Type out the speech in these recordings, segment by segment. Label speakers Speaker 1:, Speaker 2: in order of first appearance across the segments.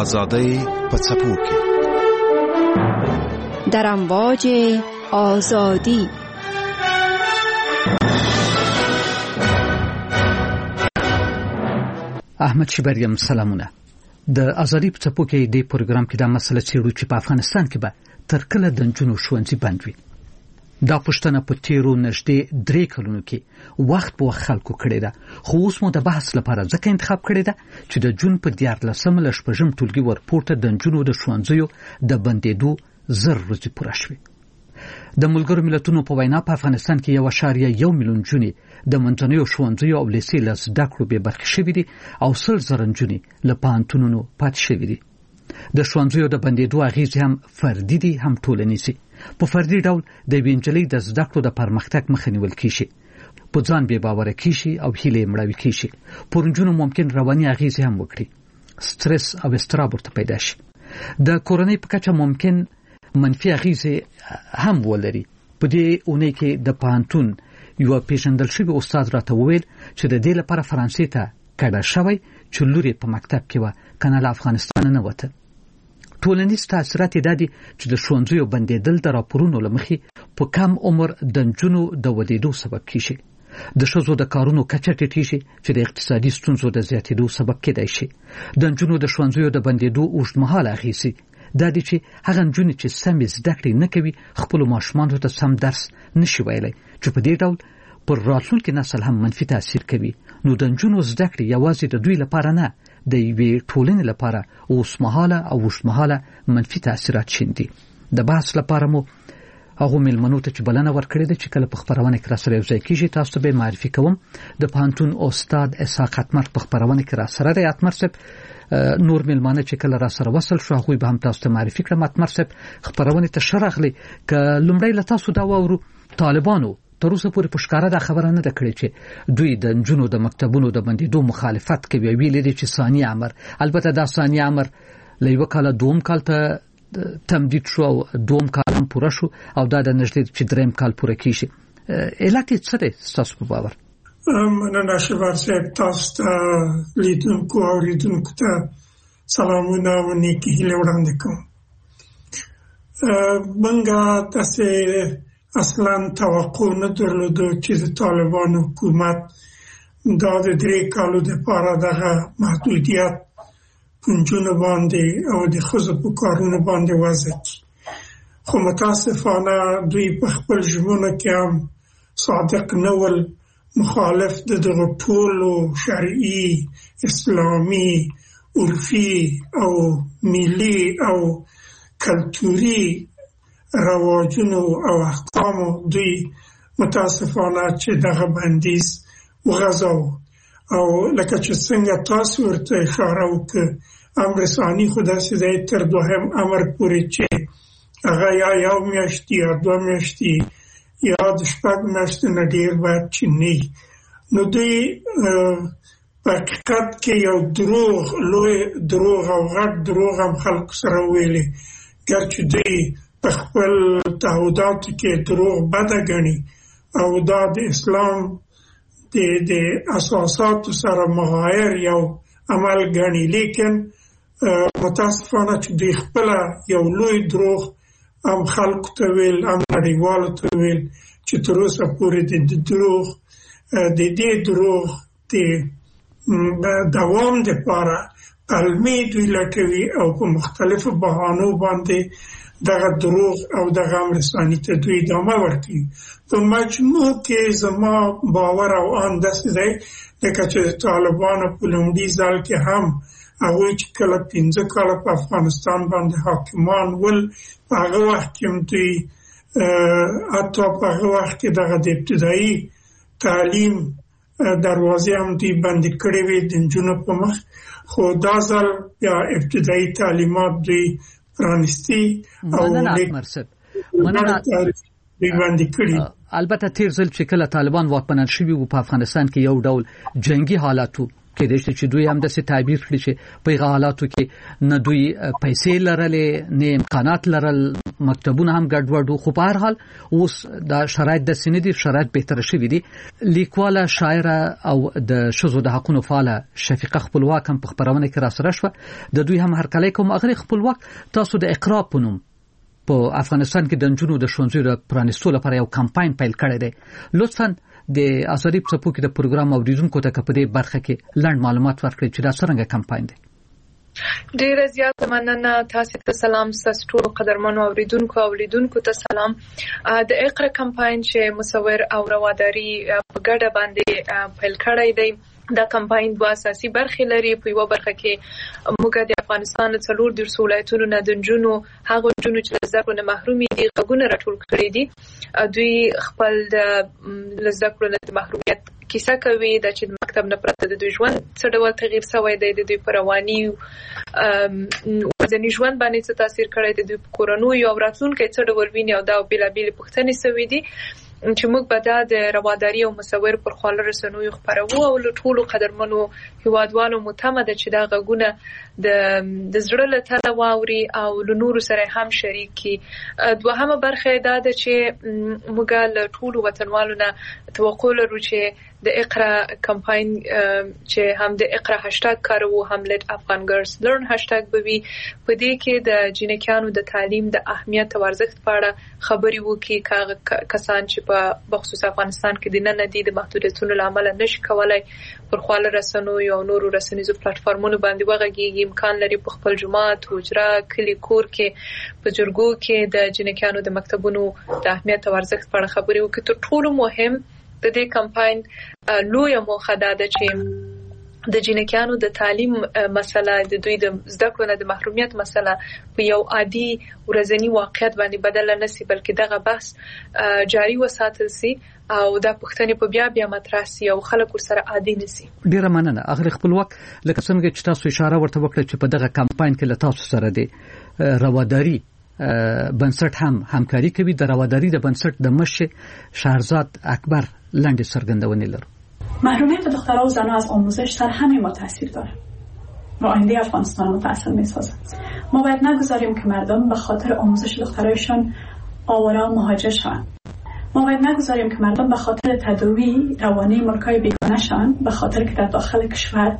Speaker 1: آزادی په څپو کې
Speaker 2: در امواج آزادی.
Speaker 3: احمد شبریم سلامونه. د ازادي په څپو کې د پروګرام کې دا مسله چیرو چې په افغانستان کې به تر کله د نجونو ښوونځي بند وي. دا پښتنه په تیرو نږدې 3 کلونو کې وخت په وخت خلکو کړی ده، خو اوس مو د بحث لپاره ځکه انتخاب کړی ده چې د جون په 14 له شپږم ټولګي ورپورته د نجونو د ښوونځیو د بندېدو 1000 ورځې پوره شوې. د ملګرو ملتونو په وینا په افغانستان کې 1.1 میلیون نجونې د منځنیو ښوونځیو او لیسې له زده کړو بې برخې شوې دي او 100,000 نجونې له پوهنتونونو پاتې شوې دي. د ښوونځیو د بندېدو اغېزې هم فردي دي هم ټولنیزې. په فردي ډول د یوې نجلۍ د زده کړو د پرمختګ مخه نیول کیږي، په ځان بې باوره کیږي او هیلې مړاوي کیږي. پر نجونو ممکن رواني اغېزې هم وکړي، سترس او اضطراب ورته پیدا شي. د کورنۍ په کچه ممکن منفي اغېزې هم ولري. په دې اونۍ کې د پوهنتون یو پیژندل شوی استاد راته وویل چې د دې لپاره فرانسې ته کډه شوی چې لور په مکتب کې و کنه له افغانستان نه وته. ټولنیز تاثیرات یې دادي چې د ښوونځیو بندېدل د راپورونو له مخې په کم عمر د نجونو د ودېدو سبب کیږي. د ښځو د کارونو کچه ټیټیږي چې د اقتصادي ستونزو د زیاتېدو سبب کېدای شي. د نجونو د ښوونځیو د بندېدو اوږدمهاله اغېزې دا دي چې هغه نجونې چې سمې زده کړې نه کوي خپلو ماشومانو ته سم درس نشي ویلی، چې په دې ډول پر راتلونکي نسل هم منفي تاثیر کوي. نو د نجونو زده کړې یوازې د دوی لپاره نه، د یوې ټولنې لپاره اوسمهاله او اوږدمهاله منفي تاثیرات شیندي. د بحث لپاره مو هغو مېلمنو ته چې بلنه ورکړې ده چې کله په خپرونه کې راسره یوځای کېږي تاسو ته به معرفي کوم. د پوهنتون استاد اسحاق اتمر په خپرونه کې راسره دی. اتمر صاحب، نور مېلمانه چې کله راسره وصل شو هغوی به هم تاسو ته معرفي کړم. اتمر صاحب، خپرونه ته ښه راغلی. که لومړی له تاسو دا واورو، طالبانو تر اوسه پورې په ښکاره دا خبره نه ده کړې چې دوی د نجونو د مکتبونو د بندېدو مخالفت کوي. ویلي دي چې ثاني امر، البته دا ثاني امر له یوه کاله دوم کال ته تمدید شو او دوم کال هم پوره شو او دا د نږدې چې دریم کال پوره کیږي. علت یې څه دی ستاسو په باور؟
Speaker 4: مننه شبر صاحب، تاسو ته لیدونکو او اوریدونکو ته سلامونه او نیکې هیلې وړاندې کوم. موږ تاسې اصلا توقع نه درلودو چې د طالبان حکومت دا د 3 کالو دپاره دغه محدودیت په نجونو باندې او د ښځو په کارونو باندې وضع کړي. خو متاسفانه دوی په خپل ژمنو کې هم صادق نه ول. مخالف د دغه ټولو شرعي، اسلامي، عرفي او ملي او کلتوري رواجونو او احکامو دوی متاسفانه چې دغه بندیز وغځاو. او لکه چې څنګه تاسو ورته اشاره وکړه، امر ثاني خو داسې دی تر 2م امر پورې چې هغه یا 1 میاشت یا 2 میاشتې یا د 6 میاشتو نه ډېر باید چې نه. نو دوی په حقیقت کې یو دروغ، لوی دروغ او غټ دروغ هم خلکو سره ویلي، ګرچې دوی په خپل تعهداتو کې دروغ بده ګڼي او دا د اسلام د اساساتو سره مغایر یو عمل ګڼي. لیکن متاسفانه چې دوی خپله یو لوی دروغ هم خلکو ته ویل، هم نړیوالو ته ویل چې تر اوسه پورې د دې دروغ د دوام دپاره پلمې دوی لټوي او په مختلفو بهانو باندې دغه دروغ او دغه امر ثاني ته دوی ادامه ورکوي. په مجموع کې زما باور او آن داسې دی لکه چې طالبانو په لومړي ځل کې هم هغوی چې کله 15 کاله په افغانستان باندې حاکمان ول، په هغه وخت کې هم دوی حتی په هغه وخت کې دغه د ابتدایي تعلیم دروازې هم دوی بندې کړې وې د نجونو په مخ. خو دا ځل بیا ابتدایي تعلیمات دوی پرانستی او
Speaker 3: البته تیر ځل چې کله طالبان واکمنان شوي وو په افغانستان کې یو ډول جنگي حالاتو کېدای شي چې دوی هم داسې تعبیر کړي چې په هغه حالاتو کې نه دوی پیسې لرلې، نه امکانات لرل مکتبونه هم ګډوډ خو په هر حال اوس د شرایط د سندي شرایط بهتر شوي دي. لیکواله شاعره او د شذو د حقوقو فعاله شفیقه خپلواک هم په خبرونه کې را سره شو. د دوی هم هرکلی کوم اغری خپلواک تاسو د اقرا پونم په افغانستان کې د جنونو د شونځو د پرانستو لپاره یو کمپاین پیل کړی دی. لطفاً د ازادي په څپو کې د پروګرام اوریدونکو ته په دې برخه کې لنډ معلومات ورکړئ چې دا څنګه کمپاین دی.
Speaker 5: ډیره زیاته مننه. تاسو ته سلام. تاسو ټول قدرمنو اوریدونکو ته سلام. د اقرا کمپاین چې مصور او رواداري په ګډه باندې پیل کړی دی. دا کمپاین دوه اساسي برخې لري. په یو برخه کې موږ د افغانستان د 14 ولایتونو نه د جنونو هغه جنونو چې زده کړو نه محروم دي غوونه راټول کړي دي. دوی خپل د زده کړو نه د محرومیت کیسه کوي د چې مکتب نه پرته د دوی ژوند څه ډول تغییر شوی دی، د دوی پر رواني ورځني ژوند باندې څه تاثیر کړی دی، د کورونو یو راتلونکي څه ډول ویني او دا بیلابیل پوښتنې شوي دي چې موږ به دا د رواداري او مصور پر خواله رسنوي خبرو او ټولو قدرمنو هیوادوالو متمه ده چې دا غږونه د زړه له تله واوري او له نورو سره هم شریک کی. دوهمه برخه دا ده چې موږ له ټولو وطنوالو نه توقع لرو چې د اقرا کمپاین چې هم د اقرا هاشټاګ کارو هم let Afghan girls learn هاشټاګ به وي. په دې کې د جنکیانو د تعلیم د اهمیت او ارزښت په اړه خبري وکړي. کسان چې په بخصوص افغانستان کې د نن دي د محدودیتونو لامل نشي کولای پر خواله رسنوي او نورو رسنیزو پلیټفارمونو باندې وغږیږي. امکان لري په خپل جماعت حجره کلی کور کې په جرګو کې د جنکیانو د مکتبونو د اهمیت او ارزښت په اړه خبري وکړي. تر ټولو مهم د دې کمپاین لویه موخه ده چې د جنکیانو د تعلیم مسله د دوی د زده کړو نه د محرومیت مسله په یو عادي ورځنی واقعیت باندې بدل نه شي بلکې دغه بحث جاری وساتل شي او دا پوښتنې په بیا مطرح شي او خلک ورسره عادي نشي. ډیره مننه. اخر خپلواک لکه څنګه چې تاسو اشاره ورته وکړه چې په دغه کمپاین کې له تاسو سره دی رواداري بنسټ هم همکاري کوي. د رواداري د بنسټ د مشر شهرزاد اکبر لنډه سرګندونې لرو.
Speaker 6: محرومیت دخترها و زنها از آموزش در همه ما تاثیر داره و آینده افغانستان متأثر می‌سازه. ما باید نگذاریم که مردم به خاطر آموزش دخترایشان آواره و مهاجر شوند. ما باید نگذاریم که مردم به خاطر تداوی روانی ملکای بیگانه‌شان به خاطر که در داخل کشور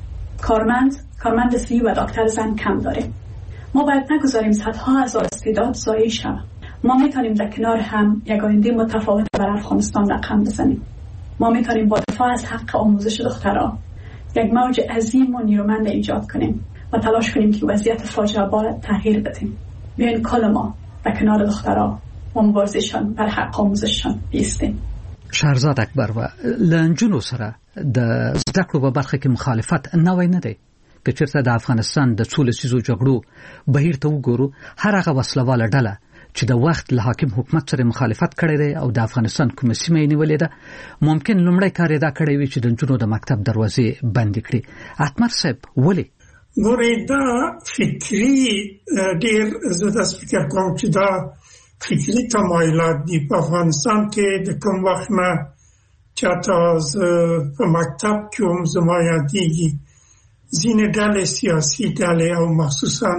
Speaker 6: کارمند سی و دکتر زن کم داریم. ما باید نگذاریم صدها هزار استعداد ضایع شوند. ما میتونیم در کنار هم یک آینده متفاوت برای افغانستان رقم بزنیم. ما میتونیم با دفاع از حق آموزش دخترها یک موج عظیم و نیرومند ایجاد کنیم و تلاش کنیم که وضعیت فاجعه بار تغییر بدیم. بیاین کل ما در کنار دخترها و مبارزشان بر حق آموزششان بیستیم.
Speaker 3: شهرزاد اکبر و لنجونو سره د زده کړو په برخه کې مخالفت نوی نه دی. که چېرته د افغانستان د څو لسیزو جګړو بهیر ته وګورو، هر هغه وسلواله ډله چې د وخت له حاکم حکومت سره مخالفت کړی دی او د افغانستان کومه سیمه یې نیولې ده، ممکن لومړی کار یې دا کړی وي چې د نجونو د مکتب دروازې بندې کړي. اتمر صاحب ولې؟
Speaker 4: ګورې دا فکري ډېر زه داسې فکر کوم چې دا فکري تمایلات دي په افغانستان کې د کوم وخت نه چې حتی په مکتب کې هم زما یادېږي ځینې ډلې سیاسي ډلې او مخصوصاً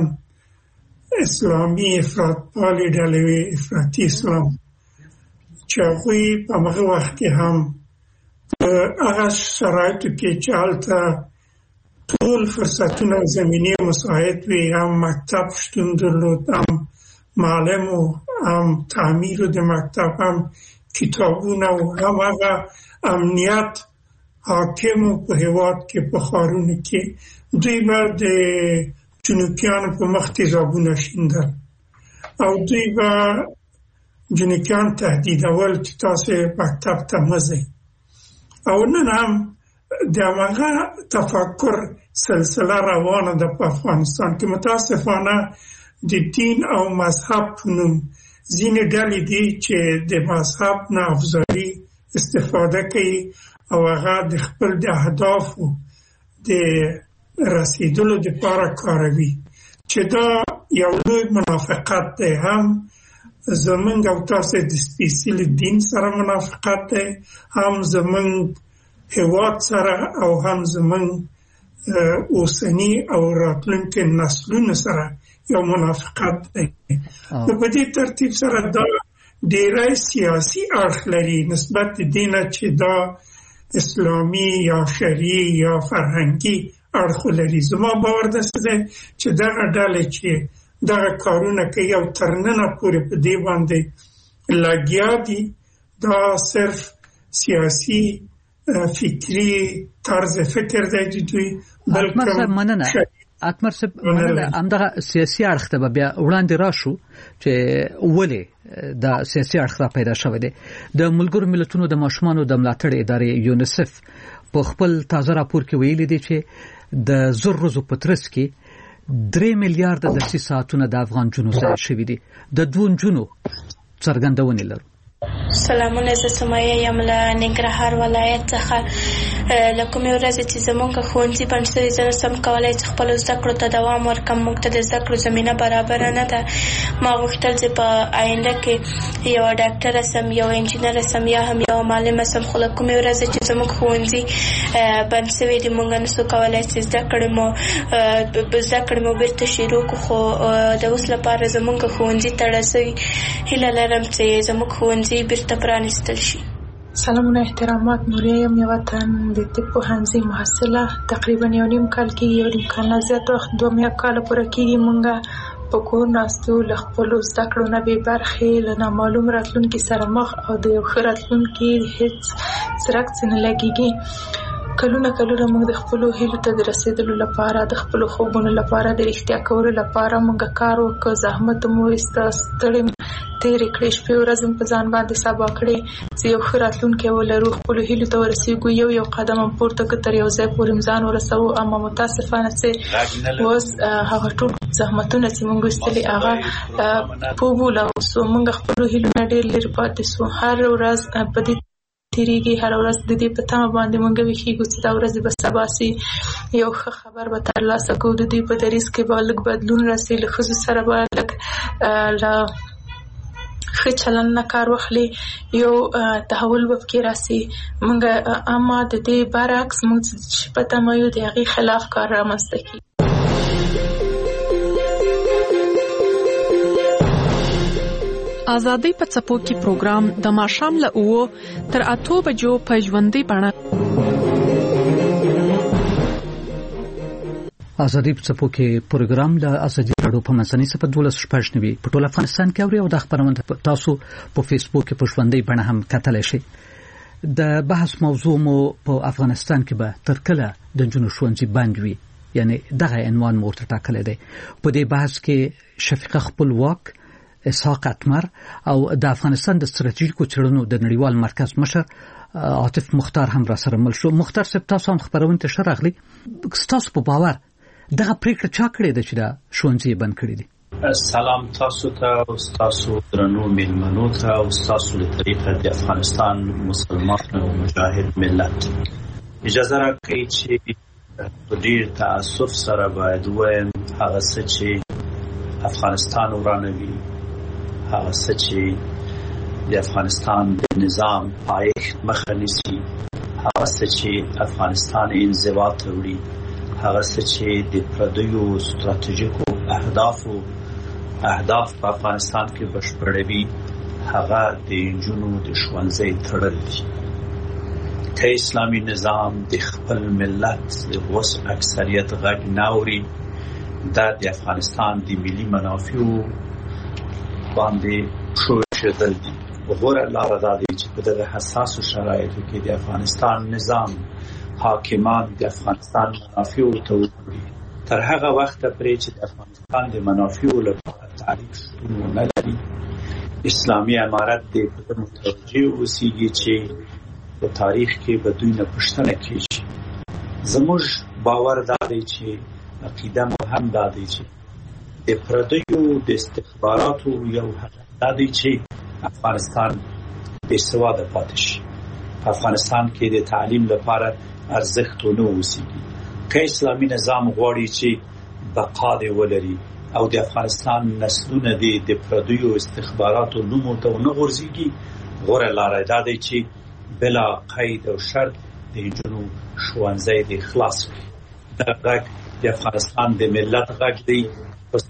Speaker 4: اسلامي افراطپالې ډلې وي، افراطي اسلام، چې هغوی په هغه وخت کې هم په هغه شرایطو کې چې هلته ټول فرصتونه او زمینې مساعد وي، هم مکتب شتون درلود، هم معلم و هم تعمیر د مکتب، هم کتابونه و هم هغه امنیت حاکم په هېواد کې په ښارونو کې دوی به د جنوبیانو په مخ تیزابونه شیندل او دوی به جنوبیان تهدیدول چې تاسې مکتب ته مه ځئ. او نن هم د هماغه تفکر سلسله روانه ده په افغانستان کې. متاسفانه د دین او مذهب په نوم ځینې ډلې دي چې د مذهب نه افضلي استفاده کوي او هغه د خپل د اهدافو د رسیدلو لپاره کاروي، چې دا یو لوی منافقت دی. هم زمونږ او تاسو د سپېڅلي دین سره منافقت دی، هم زمونږ هېواد سره او هم زمونږ اوسني او راتلونکي نسلونو سره یو منافقت دی. په دې ترتیب سره دا ډېری سیاسي اړخ لري نسبت دې نه چې دا اسلامي یا شرعي یا فرهنګي اړخ لري. زما باور داسې دی چې دغه ډلې چې دغه کارونه کوي او تر ننه پورې په دې باندې لګیا دي دا صرف سیاسي فکری طرز فکر دی دوی بلکې
Speaker 3: اتمر صاحب همدغه سیاسي اړخ ته بیا وړاندې راشو چې ولې دا سیاسي اړخ را پیدا شوی دی. د ملګرو ملتونو د ماشومانو د ملاتړ ادارې یونیسف په خپل تازه راپور کې ویلي دی چې د زر ورځو په ترڅ کې 3 میلیارډ درسي ساعتونه د افغان جنونو ضایع شوي دي. د دوه جنونو څرګندونې لرو.
Speaker 7: سلامونه، زه سمیه یم له ننګرهار ولایت څخه. له کومې ورځې چې زموږ ښوونځي بند شوي زه نشم کولی چې خپلو زده کړو ته دوام ورکړم. موږ ته د زده کړو زمینه برابره نه ده. ما غوښتل چې په آینده کې یوه ډاکټره سم، یوه انجینره سم، یا هم یوه معلمه سم. خو له کومې ورځې چې زموږ ښوونځي بند شوي دي موږ نشو کولی چې زده کړې مو بیرته شروع کړو. خو د اوس لپاره زموږ ښوونځي تړل شوي. هیله لرم چې زموږ ښوونځي بیرته پرانیستل شي.
Speaker 8: سلامونه، احترامات. نوریا یم، یوه تن د طب پوهنځي محصله. تقریبا 1.5 کال کېږي، 1.5 کال نه زیات وخت، 2 کاله پوره کېږي. مونږ په کور ناستو له خپلو زده کړو نه بې برخې، له نامعلوم راتلونکي سره مخ او د یو ښه راتلونکي هېڅ څرک ځنې لګېږي. کلونه موږ د خپلو هیلو ته د رسیدلو لپاره، د خپلو خوبونو لپاره، د رښتیا کولو لپاره موږ کار وکړ، زحمت مو وایسته، ستړې تېرې کړې، شپې ورځې په ځان باندې سبا کړې چې یو ښه راتلونکی ولرو، خپلو هیلو ته ورسېږو. یو قدم هم پورته کړ تر یو ځای پورې ځان ورسوو. اما متاسفانه چې اوس هغه ټول زحمتونه چې موږ ویستلي هغه پوبوله اوسو. موږ خپلو هیلو نه ډېر لرې پاتې سو. هر ورځ په دې تیریږي، هر ورځ د دې په تمه باندې موږ ویښیږو چې دا ورځې به سبا سي، یو ښه خبر به ترلاسه کوو، د دوی په دریځ کې به لږ بدلون راسي، له ښځو سره به لږ له ښه چلند نه کار واخلي، یو تحول به پکې راسي. موږ اما د دې برعکس موږ چې په تمه یو د هغې خلاف کار رامنځته کړي.
Speaker 9: آزادۍ په څپو کې پروګرام د ماښام له 9 تر 8 بجو په ژوندۍ بڼه.
Speaker 3: آزادۍ په څپو کې پروګرام د آزادۍ راډیو په منځنۍ صفحه 12 په ټول افغانستان کې اوري او د خبرونه تاسو په فیسبوک کې په ژوندۍ بڼه هم کتلی شئ. د بحث موضوع مو په افغانستان کې به تر کله د جنونو ښوونځي بند وي، یعنی دغه عنوان مو ورته ټاکلی دی. په دې بحث کې شفیقه خپلواک، اسحاق اتمر او د افغانستان د ستراتیژیکو څېړنو د نړیوال مرکز مشر عاطف مختار هم را سره مل شو. مختار صاحب، تاسو هم خبرونه ته ښه راغلي. تاسو په باور دغه پریکړه چا کړې ده چې دا ښوونځي بند کړي دي؟
Speaker 10: سلام تاسو ته او تاسو درنو میلمنو ته او تاسو له طریقه د افغانستان مسلمان او مجاهد ملت. اجازه راکړئ چې په ډیر تاسف سره باید وایم هغه څه چې افغانستان ورانوي، هغه څه چې د افغانستان د نظام پایښت مخه نیسي، هغه څه چې افغانستان انزوا ته وړي، هغه څه چې د پردیو ستراتیژیکو اهداف په افغانستان کې بشپړوي، هغه د نجونو د ښوونځي تړل دي. که اسلامي نظام د خپل ملت د اوس اکثریت غږ نه اوري، دا د افغانستان د ملي منافعو باندې ښودل دي. غوره لاره دا دی چې په دغه حساسو شرایطو کې د افغانستان نظام حاکمان د افغانستان منافعو ته وګوري. تر هغه وخته پرې چې د افغانستان د منافعو لپاره تعریف شتون ونه لري، اسلامي امارت دې په دې متوجه اوسېږي چې په تاریخ کې به دوی نه پوښتنه کېږي. زموږ باور دا دی چې عقیده مو هم دا دی چې د پردیو د استخباراتو یو هدف دا دی چې افغانستان بېسواده پاتې شي، په افغانستان کې د تعلیم لپاره ارزښت ونه اوسېږي. که اسلامي نظام غواړي چې بقا دې ولري او د افغانستان نسلونه دې د پردیو استخباراتو نومو ته ونه غورځېږي، غوره لاره دا دی چې بلا قید او شرط د نجونو ښوونځی دې خلاص کړي. دا غږ د افغانستان د ملت غږ دی.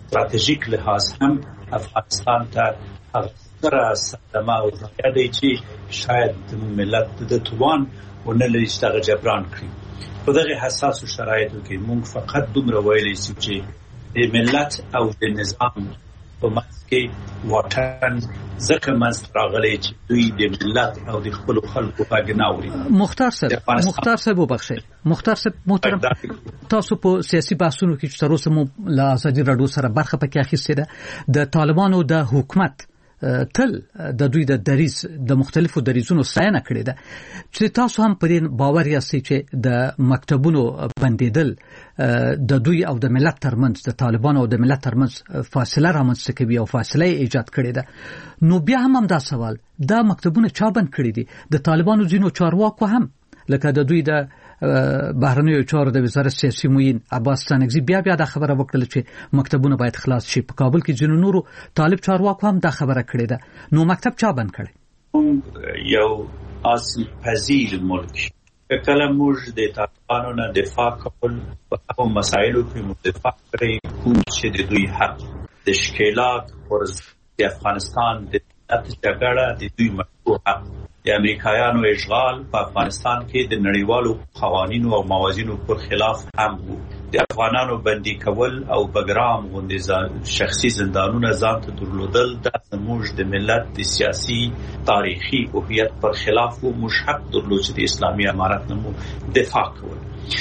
Speaker 10: ستراتیژیک لحاظ هم افغانستان ته ستره صدمه او ضایعه دی چې شاید ملت د توان ونه لري چې دغه جبران کړي. په دغه حساسو شرایطو کې موږ فقط دومره ویلی شو چې د ملت او د نظام په منځ کې واټن ځکه منځ راغلی چې دوی د ملت او د خپلو خلکو غږ نه اوري.
Speaker 3: مختار صاحب وبخښئ، مختار صاحب محترم، تاسو په سیاسي بحثونو کې چې تر اوسه مو له ازادي راډیو سره برخه پکې اخیستې ده، د طالبانو د حکومت تل د دوی د دریځ د مختلفو دریځونو ستاینه کړې ده، چې تاسو هم په دې باور یاستئ چې د مکتبونو بندیدل د دوی او د ملت ترمنځ، د طالبانو او د ملت ترمنځ فاصله رامنځته کوي او فاصله ایجاد کړې ده. نو بیا هم دا سوال، دا مکتبونه چا بند کړي دي؟ د طالبانو ځینو چارواکو هم، لکه د دوی د بهرنیو چارو د وزارت سیاسي معین عباس ستانکزي بیا دا خبره وکړه چې مکتبونه باید خلاص شي. په کابل کې ځینو نورو طالب چارواکو هم دا خبره کړې ده. نو مکتب چا بند کړي؟
Speaker 10: یو اصل پذیر ملک کله موږ د طالبانو نه دفاع کول په هغو مسایلو کې دفاع کړی کوم چې د دوی حق د ښکېلاک پر د افغانستان د جګړه د دوی مشروع حق، د امریکایانو اشغال په افغانستان کې د نړیوالو قوانینو او موازینو پر خلاف هم وو. د افغانانو بندي کول او بګرام غوندې شخصي زندانونه ځان ته درلودل دا زموږ د ملت د سیاسي تاریخي هویت پر خلاف وو. موږ حق درلود چې د اسلامي امارت نه مو دفاع کول.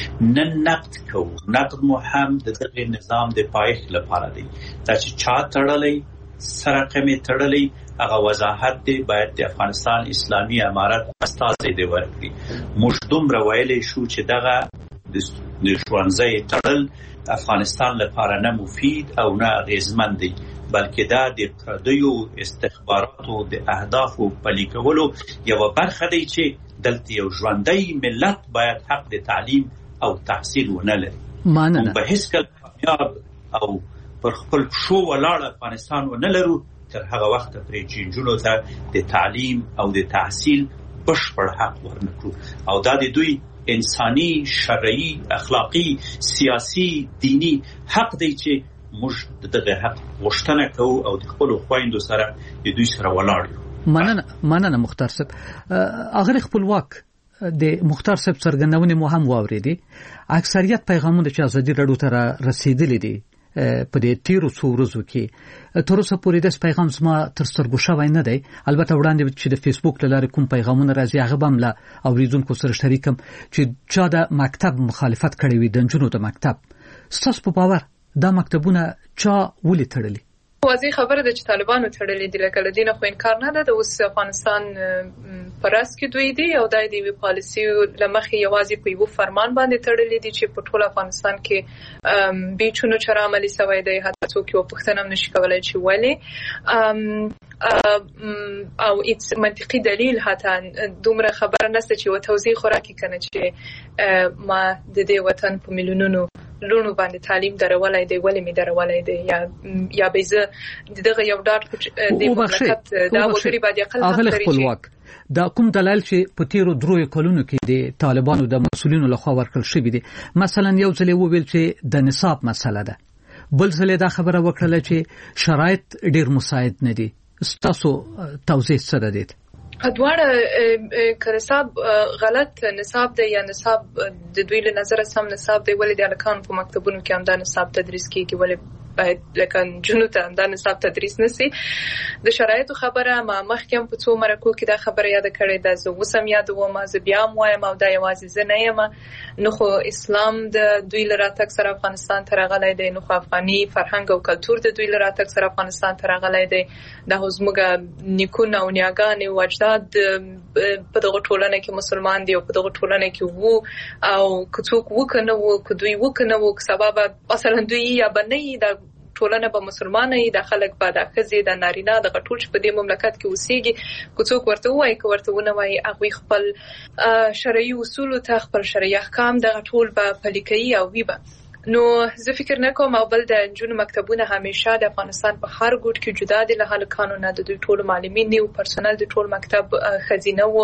Speaker 10: نن نقد کوو، نقد مو هم د دغه نظام د پایښت لپاره دی. دا چې چا تړلی سره کمې تړلی هغه وضاحت دی باید د افغانستان اسلامي امارت استازی دی ورکړي. موږ دومره ویلی شو چې دغه د ښوونځي تړل افغانستان لپاره نه مفید او نه اغېزمن دی، بلکې دا د پردیو استخباراتو د اهدافو پلي کولو یوه برخه دی چې دلته یو ژوندی ملت باید حق د تعلیم او تحصیل ونه لري. موږ به هیڅکله کامیاب او پر خپل پښو ولاړ افغانستان ونه لرو تر هغه وخت پرې چې نجونو ته د تعلیم او د تحصیل بشپړ حق ورنکړو. او دا د دوی انساني، شرعي، اخلاقي، سیاسي، دینی حق دی چې موږ دغه حق غوښتنه کوو او د خپلو خویندو سره د دوی سره ولاړ یو.
Speaker 3: مننه مختار صاحب. اغه خپلواک د مختار صاحب څرګندونې مو هم واورېدې. اکثریت پیغامونه چې ازادي راډیو ته رسیدلې دي په دې تیرو څو ورځو کې تر اوسه پورې د پیغام زما تر سترګو شوی نه دی. البته وړاندې چې د فیسبوک له لارې کوم پیغامونه راځي هغه به هم له اوریدونکو سره شریکم چې چا د مکتب مخالفت کړی وي، د نجونو د مکتب. ستاسو په باور دا مکتبونه چا ولې تړلي؟
Speaker 5: واضح خبره ده چې طالبانو تړلې دي، لکه له دې نه خو انکار نه ده. د اوس افغانستان په راس کې دوی دي او دا د یوې پالیسي له مخې یوازې په یوه فرمان باندې تړلې دي چې په ټول افغانستان کې بیچونو چاره عملي سوی دی. حتی څوک یو پوښتنه هم نشي کولی چې ولې، او هیڅ منطقي دلیل حتی دومره خبره نشته چې یوه توضیح خو راکړي که نه چې ما د دې وطن په میلیونونو لونو باندې تعلیم درولای دی، ولې می درولای دی، یا به زه دغه یو ډاټ د مملکت دا وګړي باندې اقل حق لري.
Speaker 3: دا کوم دلایل چې په تیرو دروي کلونو کې د طالبانو د مسؤلینو لخوا ورکړل شوی دي؟ مثلا یو ځل وویل چې د نصاب مسله ده، بل ځل دا خبره وکړه چې شرایط ډیر مساعد نه دي. تاسو توضیح څه ده؟
Speaker 5: ادواره که نصاب غلط نصاب دی یا نصاب د دوی له نظر سم نصاب دی، ولې د الکان په مکتبونو کې هم دا نصاب تدریس کیږي؟ ولې باید لکه نجونو ته دا نصاب تدریس نشي؟ د شرایطو خبره ما مخکې هم په څو مرکو کې دا خبره یاد کړې ده، زه اوس هم یادوم، زه بیا هم وایم او دا یوازې زه نه یم. نو خو اسلام د دوی له راتګ سره افغانستان ته راغلی دی، نو خو افغاني فرهنګ او کلتور د دوی له راتګ سره افغانستان ته راغلی دی. دا زموږ نیکونه او نیاګانې او اجداد په دغه ټولنه کې مسلمان دي او په دغه ټولنه کې وو، او که څوک وکنه وو، که دوی وکنه وو، که سبب مثلا دوی یا بنئ دا ټولنه به مسلمانه وي، د خلک به د ښځې د نارینه دغه ټول چې په دې مملکت کې اوسېږي، که څوک ورته ووایي که ورته ونه وایي، هغوی خپل شرعي اصولو ته خپل شرعي احکام دغه ټول به پلي کوي او وي به. نو زه فکر نه کوم او بل د جنونو مکتبونه همیشه د افغانستان په هر ګوټ کې جدا دي له هلکانو نه. د دوی ټول معلمین او پرسونل د ټول مکتب خزینه وو،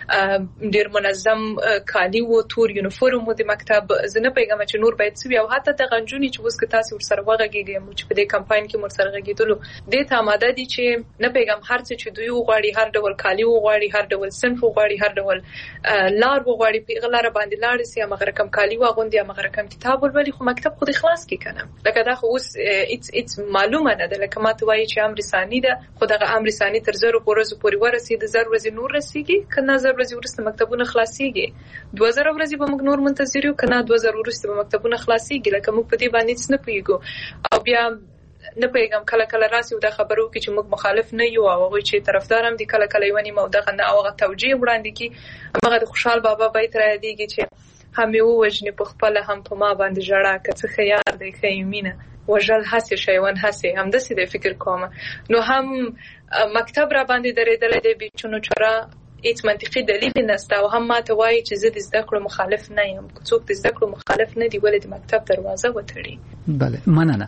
Speaker 5: ډیر منظم کالي وو، تور یونیفورم وو د مکتب. زه نه پیغام چې نور باید سوي او حتی د غنجونی چې اوس که تاسو ورسره وغږیږئ چې په دې کمپاین کې مرسره غږیدلو د ته آماده دي چې نه پیغام هر څه چې دوی وغواړي، هر ډول کالي وغواړي، هر ډول صنف وغواړي، هر ډول لار وغواړي، په غلاره باندې لاړ سي، هغه رقم کالي واغوندي، هغه رقم کتاب ولولي. خو مکتب خو د خلاص کی کنه لکه دا خو اوس ایتس معلومه نه ده، لکه ماته وایي چې امر ثاني ده، خو دغه امر ثاني تر 0 پورې ورسېد، 0 ورځې نور رسیږي کنه 0 ورځې ورسته مکتبونه خلاصيږي، 2000 ورځې به موږ نور منتظر یو کنه 2000 ورسته به مکتبونه خلاصيږي. لکه موږ په دې باندې څه نه پیګو او بیا نه پیغام کله کله راسي او دا خبرو کې چې موږ مخالف نه یو او هغه چې طرفدارم دي کله کله یونی مو دغه نه اوغه توجیه وړاندې کی هغه د خوشحال بابا بیت را دیږي چې هم یو وجنی په خپل هم په ما باندې جړه کڅ خيار دی خیمینه وجل حسي شیوان حسي هم د سې د فکر کوم. نو هم مکتب را باندې درېدل دی بچونو چره هیڅ منطقي دلیل نشته او هم ماته وایي چې زه د زده کړو مخالف نه یم. څوک د زده کړو مخالف نه دی ولې د مکتب دروازه وتړي.
Speaker 3: بله مننه.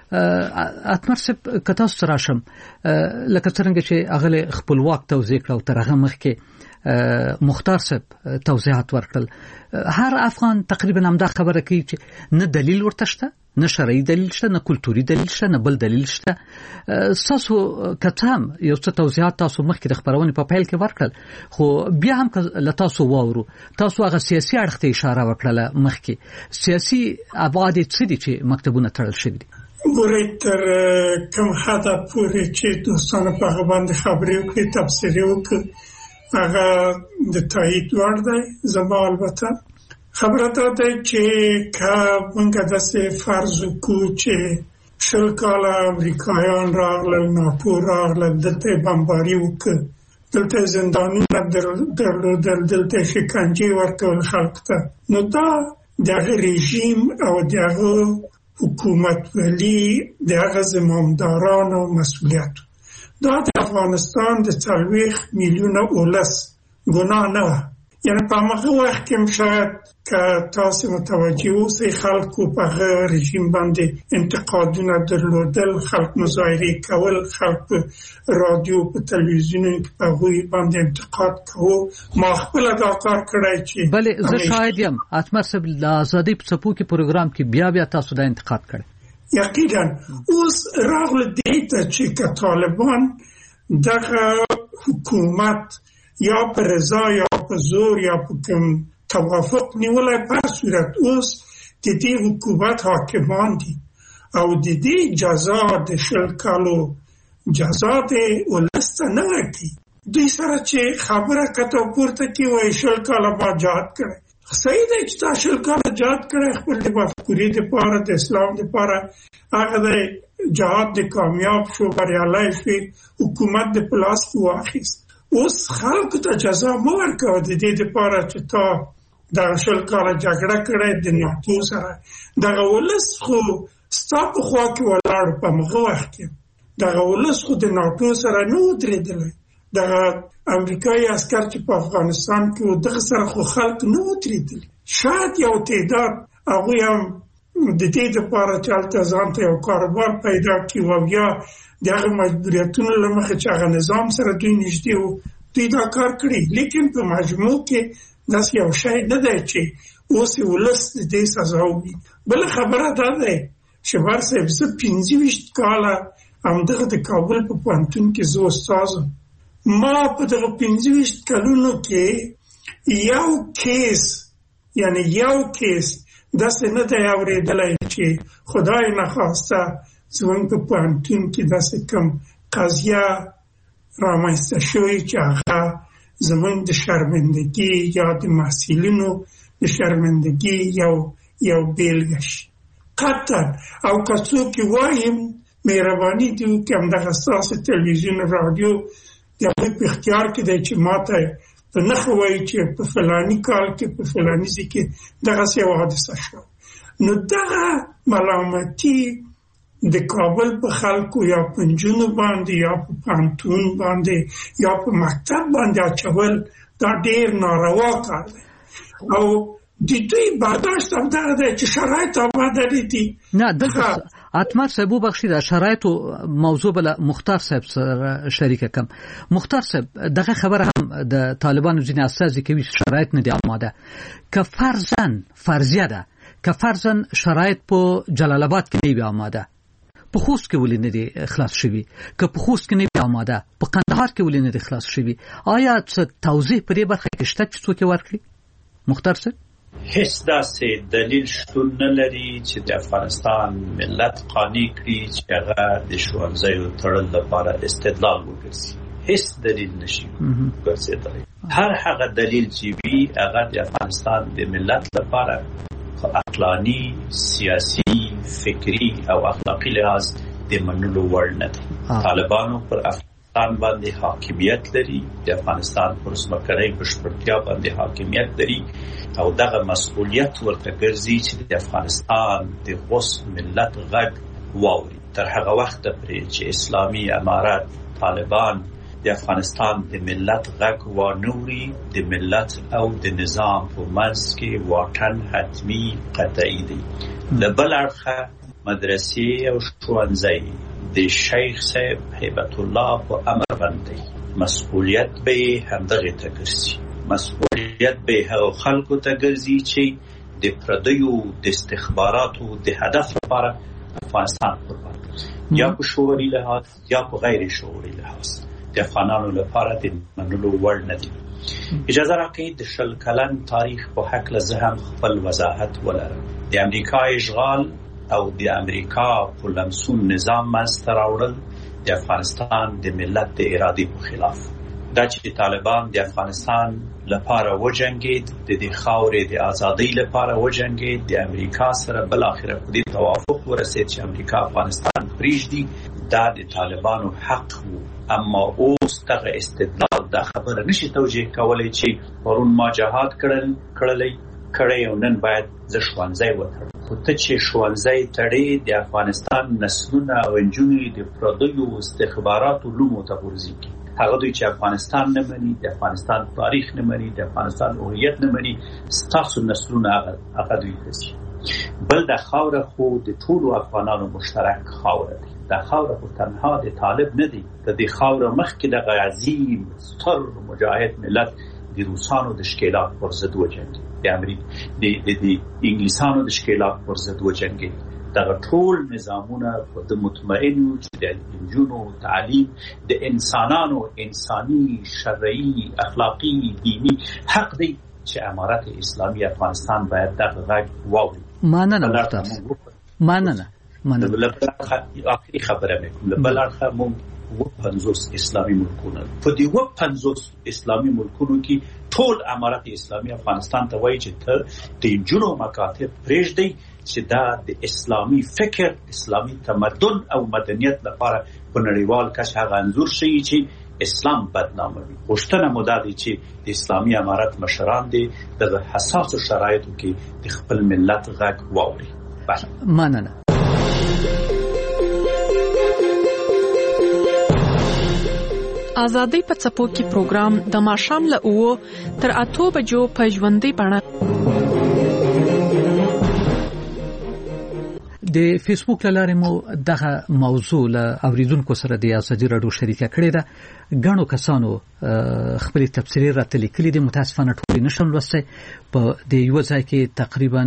Speaker 3: اتمر سپ کتا ستراشم لکه څنګه چې اغله خپلواک توزیع کړو تر هغه مخکې مختار سپ توضیحات ورکړل. هر افغان تقریبا هم دا خبره کوي چې نه دلیل ورته شته، نه شرعي دلیل شته، نه کلتوري دلیل شته، نه بل دلیل شته. تاسو کتام یو څه توضیحات تاسو مخکې د خبرونې په پیل کې ورکړل، خو بیا هم له تاسو واورو. تاسو هغه سیاسي اړخ ته اشاره وکړه مخکې، سیاسي ابعاد څه دي چې مکتبونه تړل شوي دي؟
Speaker 4: ګورئ تر کوم حده پورې چې دوستانو په هغه باندې خبرې وکړي، تبصرې وکړي، هغه د تایید وړ دی. زما البته خبره دا ده چې که موږ داسې فرض وکړو چې 20 کاله امریکایان راغلل، ناټو راغلل، دلته بمباري وکړه، دلته زندانونه درلودل، دلته شکنجې ورکول خلکو ته، نو دا دغه رژیم او دغه حکومت ولی دغه زمامدارانو مسئولیت دا د افغانستان د 40 میلیونه اولس ګناه نه وه. یعنی په هغه وخت کې شاید که تاسو متوجه اوسئ خلکو په هغه رژیم باندې انتقادونه درلودل، خلک مظاهرې کول، خلک په رادیو په تلویزیون کې په هغوی باندې انتقاد کوو. ما خپل دا کار کړی چې
Speaker 3: بله زه شاهد یم اتمر صاحب د ازادۍ په څپو کې پروګرام کې بیا تاسو دا انتقاد کړی.
Speaker 4: یقینا اوس راغله دې ته چې که طالبان دغه حکومت یا په رضا یا په زور یا په کوم توافق نیولای، په صورت اوس د دې حکومت حاکمان دي او د دې جزا د 20 کالو جزا د ولسته نه ورکي. دوی سره چې خبره کته پورته کی وای 20 کاله ما جهاد کړی، صحیح دی چې تاسو 20 کاله جهاد کړی، خپل د مفکورې لپاره، د اسلام لپاره، هغه د جهاد د کامیاب شو، بریالی شو، حکومت د پلاس واخیست. اوس خلکو ته جزا مو ورکوه د دې لپاره چې تا دغه 20 کاله جګړه کړې د ناتو سره. دغه ولس خو ستا په خوا کې ولاړ، په هغه وخت کې دغه ولس خو د ناتو سره نه ودرېدلی. دغه امریکایي عسکر چې په افغانستان کې و دغه سره خو خلک نه ودرېدلی. شاید یو تعداد هغوی هم د دې لپاره چې هلته ځان ته یو کاروبار پیدا کړي او بیا د هغه مجبوریتونو له مخې چې هغه نظام سره دوی نږدې وو دوی دا کار کړي. لیکن په مجموع کې داسې یو شی نه دی چې اوس یې ولس د دې سزا وویني. بله خبره دا دی چې بر صاحب زه 25 کاله همدغه د کابل په پوهنتون کې زه استاد وم. ما په دغه 25 کلونو کې یو کیس داسې نه دی اورېدلی چې خدای نخواسته زموږ په پوهنتون کې داسې کوم قضیه رامنځته شوې چې هغه زموږ د شرمندګي یا د محصلینو د شرمندګي یو بیلګه شي. قطعا او که څوک وایم مهرباني دې وکړي همدغه ستاسو تلویزیون رادیو د هغوی په اختیار کې دی چې ماته په نښه وایي چې په فلاني کال کې په فلاني ځای کې دغسې یوه حادثه شوه. نو دغه ملامتي د کابل په خلکو یا په نجونو باندې یا په پوهنتون باندې یا په مکتب باندې اچول دا ډېر ناروا کار دی. او د دوی برداشت هم دغه دی چې شرایط آماده نه دي.
Speaker 3: نه دلته اتمر صاحب وبخښي د شرایطو موضوع بل مختار صاحب سره شریکه کم. مختار صاحب دغه خبره هم د طالبانو ځینې استازي کوي شرایط نه دي آماده. که فرضیه ده که فرضاً شرایط په جلال آباد کې نه وي آماده، په خوست کې ولې نه دي خلاص شوي؟ که په خوست کې نه وي آماده، په قندهار کې ولې نه دي خلاص شوي؟ آیا څه توضیح په دې برخه کې شته چې څوک یې ورکړي؟ مختار صاحب
Speaker 10: هیڅ داسې دلیل شتون نه لري چې د افغانستان ملت قانع کړي چې هغه د ښوونځیو تړل لپاره استدلال وګرځي. هیڅ دلیل نشي ګرځېدلی. هر هغه دلیل چې وي هغه د افغانستان د ملت لپاره عقلاني، سیاسي، فکری او اخلاقی لحاظ د منلو وړ نه دی. طالبانو پر افغانستان باندې حاکمیت لري، د افغانستان پر ځمکنۍ بشپړتیا باندې حاکمیت لري او دغه مسؤلیت ورته ګرځي چې د افغانستان د غوث ملت غږ واوري. تر هغه وخته پورې چې اسلامي امارت طالبان د افغانستان د ملت غږ وانوري، د ملت او د نظام په منځ کې واټن حتمي قطعي دی. له بل اړخه مدرسې او ښوونځي د شیخ صاحب هیبت الله په امر باندې مسؤلیت به همدغه ته ګرځي. مسؤلیت به هغه خلکو ته ګرځي چې د پردیو د استخباراتو د هدف لپاره افغانستان قربان کړي، یا په شعوري لحاظ یا په غیر شعوري لحاظ د افغانانو لپاره د منلو وړ نه دي. اجازه راکړئ د 20 کلن تاریخ په هکله زه هم خپل وضاحت ولرم. د امریکا اشغال او د امریکا په لمسون نظام منځته راوړل د افغانستان د ملت د ارادې په خلاف. دا چې طالبان د افغانستان لپاره وجنګید، د دې خاورې د ازادۍ لپاره وجنګید، د امریکا سره بل اخره په دې توافق ورسید چې امریکا افغانستان پریږدي، دا د طالبانو حق وو. اما اوس دغه استدلال دا خبره نشي توجیه کولای چې پرون ما جهاد کړی او نن باید زه ښوونځی وتړم. خو ته چې ښوونځی تړې د افغانستان نسلونه او نجونې د پردیو استخباراتو لومو ته غورځېږي. هغه دوی چې افغانستان نه مني، د افغانستان تاریخ نه مني، د افغانستان هویت نه مني، ستاسو نسلونه هغه دوی ته ځي. بل د خاوره خو د ټولو افغانانو مشترک خاوره دی. د خاوره خو تنها د طالب نه دی. د دې خاوره مخکې دغه عظیم ستر مجاهد ملت د روسانو د ښکېلاک پر ضد وجنګېد، د انګلیسانو د ښکېلاک پر ضد وجنګېد. دغه ټول نظامونه په د مطمئن یو چې د نجونو تعلیم د انسانانو انساني، شرعي، اخلاقی، دینی حق دی چې امارت اسلامی افغانستان باید دغه غږ واوري.
Speaker 3: مننه.
Speaker 10: آخري خبره مې کوم. بل اړخه موږ 50 اسلامي ملکونه په دې 50 اسلامي ملکونو کې ټول امارت اسلامی افغانستان ته وایي چې ته د نجونو مکاتب پرېږدئ چې دا د اسلامي فکر، اسلامي تمدن او مدنیت لپاره په نړیوال کچه هغه انځور شي چې اسلام بدناموي. غوښتنه مو دا دی چې د اسلامي امارت مشران دي د حساسو شرایطو کې د خپل ملت غږ واوري.
Speaker 3: مننه.
Speaker 9: آزادۍ په څپو کې پروګرام د ماښام له 9 تر 8 بجو په ژوندۍ بڼه
Speaker 3: د فیسبوک لاره مو دغه موضوع له اوریدونکو سره د ازادي رادیو شریکه کړې ده. غنو کسانو خپل تفسیري راته لیکلي دي، متاسفانه ټول نشم لوسته. په د یو ځای کې تقریبا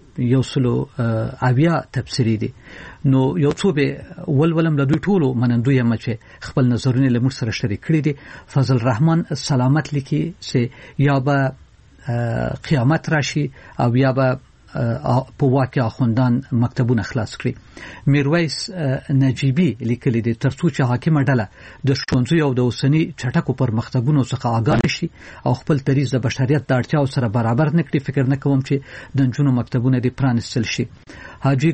Speaker 3: 100 تفسیري دي. نو یو څو به ولولم له دوی ټولو منندوی هم چې خپل نظرونه له موږ سره شریک کړي دي. فضل الرحمن سلامت لیکي چې یا به قیامت راشي او یا به په واقع خوندان مکتبونه خلاص کړي. میرویس نجیبی لیکلي دي ترڅو چې حاکمه ډله د ښوونځي او د اوسنی چټکو پرمختګونو څخه آګاه شي او خپل دریځ د بشریت د اړتیاو سره برابر نکړي، فکر نه کوم چې د نجونو مکتبونه د پرانستل شي. حاجی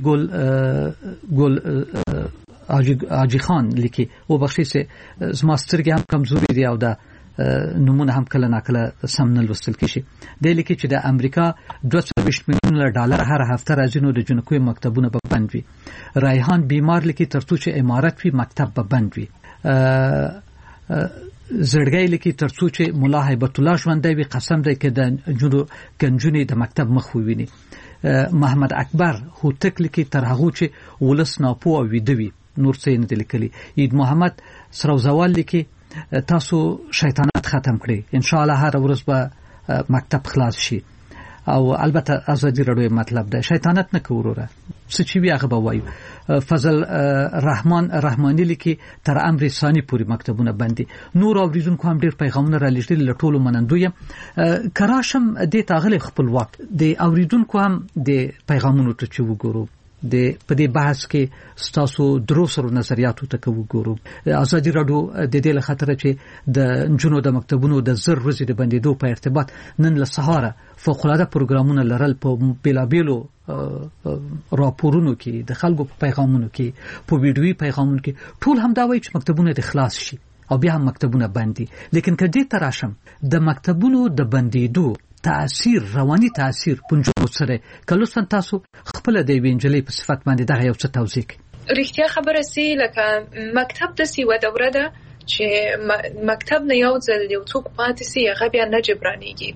Speaker 3: حاجی خان لیکي او بخښي چې زما سترګې هم کمزوري دي او د نمونه هم کله ناکله سم نه لوستل کیږي. د لیکي چې د امریکا 220 میلیون ډالر هر هفته راځي نو د جنکو مکتبونه به بند وي. ریحان بیمار لیکي ترڅو چې امارت وي مکتب به بند وي. زړګی لیکي ترڅو چې مولا هیبت الله ژوندی وي قسم دی کې د جنونې د مکتب مخ وویني. محمد اکبر هوتک لیکي تر هغه چې ولس ناپو او ویدوي نور څه نه لیکلي. عید محمد سروزوال لیکي تاسو شیطانت ختم کړئ ان شاء الله هر ورځ به مکتب خلاص شي او البته ازادي رادیو مطلب ده شیطانت نه کوروره څه چې وی هغه به وایو. فضل رحماني لیکي تر امر ثاني پوری مکتبونه باندې نور اوریدونکو هم ډیر پیغامونه را لېږلي له ټولو منندوی کراشم د تاغله خپلواک د اوریدونکو هم د پیغامونو ته چې وګورو د په دې بحث کې ستاسو دروسرو نظریاتو ته وګورو. ازادي رادیو د دې له خاطر چې د جنونو د مکتبونو د زر ورځې د بندیدو په ارتباط نن له سهاره فوق العاده پروګرامونه لرل په بیلابیلو راپورونو کې د خلکو په پیغامونو کې په ویډیوي پیغامونو کې ټول هم دا وایي چې مکتبونه د خلاص شي او بیا هم مکتبونه بندي. لیکن کدی تراشم د مکتبونو د بندیدو تاثیر رواني تاثیر پنځو سره کله څنګه تاسو خپل د وینجلې په صفت باندې دا یو څه توضیح
Speaker 5: رښتیا خبره سي لکه مکتب د سی و دوره ده چې مکتب نه یو ځل یو څوک پاتې سي هغه بیا نه جبرانيږي.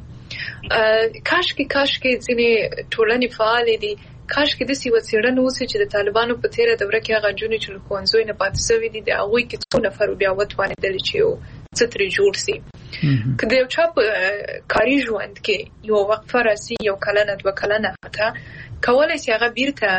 Speaker 5: کاش کې ځینې ټولنې فعال دي کاش کې د سی و څېړنه وسي چې د طالبانو په تیره دوره کې هغه جنونې چې کوونځوي نه پاتې شوی دي د هغه کې څو نفر بیا وتوانېدل چې یو څه ترې جوړ سي. کله یو چا په کاري ژوند کې یو وقفه راسي یو کلنه دوه کلنه حتی کولای شي هغه بیرته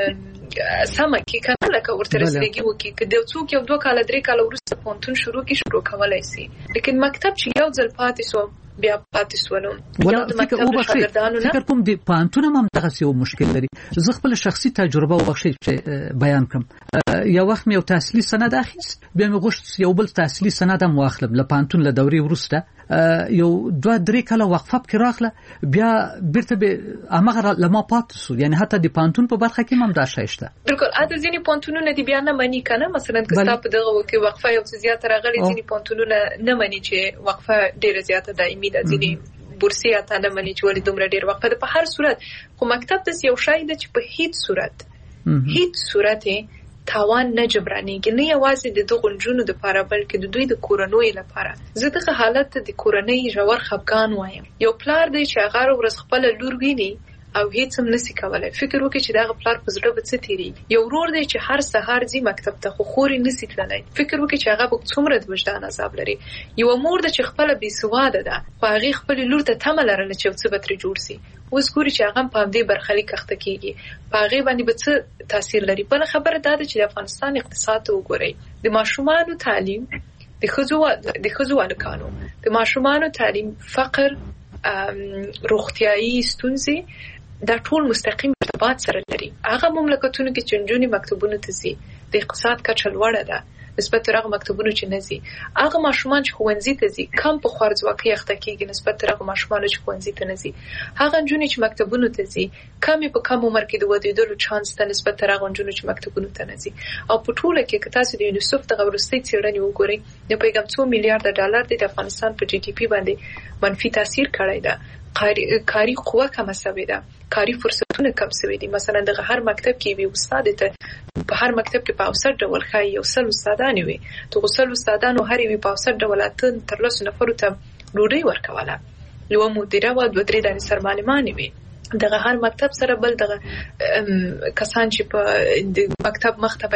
Speaker 5: سم کې کنه لکه ورته رسېږي وکي کله څوک یو دوه کال درې کال وروسته پونتون شروع کولای شي. لیکن مکتب چې یو ځل پاتې سو بیا پاتې سوالم
Speaker 3: یا د مکتب شاګردانو نه فکر کوم د پانتون هم دغه یو مشکل لري. زه خپل شخصي تجربه وبخښی چې بیان کوم. یو وخت مې یو تحصیلي سند اخیست بیا مې غوښت یو بل تحصیلي سند هم واخلم له پانتون له دورې وروسته یو دوه درې کله وقفه کې راغله بیا بیرته به امغه لما پاتې سو یعنی حتی د پانتون په برخه کې هم دا شی شته.
Speaker 5: بالکل اته ځینې پانتونونه دی بیا نه مانی کنه مثلا که تاسو په دغه وکي وقفه یو څه زیاته راغلي ځینې پانتونونه نه مانی چې وقفه ډیره زیاته دایمي ده ځینې بورسي اته نه مانی چې ولې دومره ډیر وقفه ده. په هر صورت خو مکتب د یو شی ده چې په هیڅ صورت تاوان نه جبرانيږي نه یوازې د دغه جنونو د لپاره بلکې د دوی د کورنۍ لپاره. زه دغه حالت د کورنۍ ژور خفګان وایم. یو پلار دی چې هغه ورځ خپل لور ویني او هیڅ هم نسی کولای فکر وکړي چې دغه پلار په زړه به څه تیری. یو ورور دی چې هر سهار ځي مکتب ته خو خوري نسی تللی فکر وکړي چې هغه به څومره د وجدان عذاب لري. یو مور ده چې خپل بې سواده ده خو هغه خپل لور ته تمه لرله چې څه به تر جوړ سي. اوس ګوري چې هغه په دې برخلیک اخته کیږي په هغه باندې به څه تاثیر لري. بل خبره دا ده چې د افغانستان اقتصاد وګورئ د ماشومانو تعلیم د ښځو الکانو د ماشومانو تعلیم فقر روغتیايي ستونزې دا ټول مستقیم ارتباط سره لري. هغه مملکتونو کې چې نجونې مکتبونو ته ځي د اقتصاد کچه لوړه ده نسبت تر هغه مکتبونو چې نه ځي. هغه ماشومان چې ښوونځي ته ځي کم په خوارځواکۍ اخته کېږي نسبت تر هغه ماشومانو چې ښوونځي ته نه ځي. هغه نجونې چې مکتبونو ته ځي کم په کم عمر کې د ودېدلو چانس ته نسبت تر هغه نجونې چې مکتبونو ته نه ځي. او په ټوله کې که تاسو د یونیسف دغه وروستۍ څېړنې وګورئ د پیغام 2 میلیارډ ډالر د افغانستان په جی ډي پی باندې منفي تاثیر کړی ده. کاری قوه کم شوې ده کاری فرصتونه کم شوې دي. مثلا د هر مکتب کې وي استاد ته په هر مکتب کې په اوسط ډول خای یو سل استادان وي ته غسل استادانو هر وی په اوسط ډول تر لاسو نفر ته ډوډۍ ورکواله یو مدیره و دوه درې دانې سرمعلمان وي. دغه هر مکتب سره بل دغه کسان چې په مکتب مختبه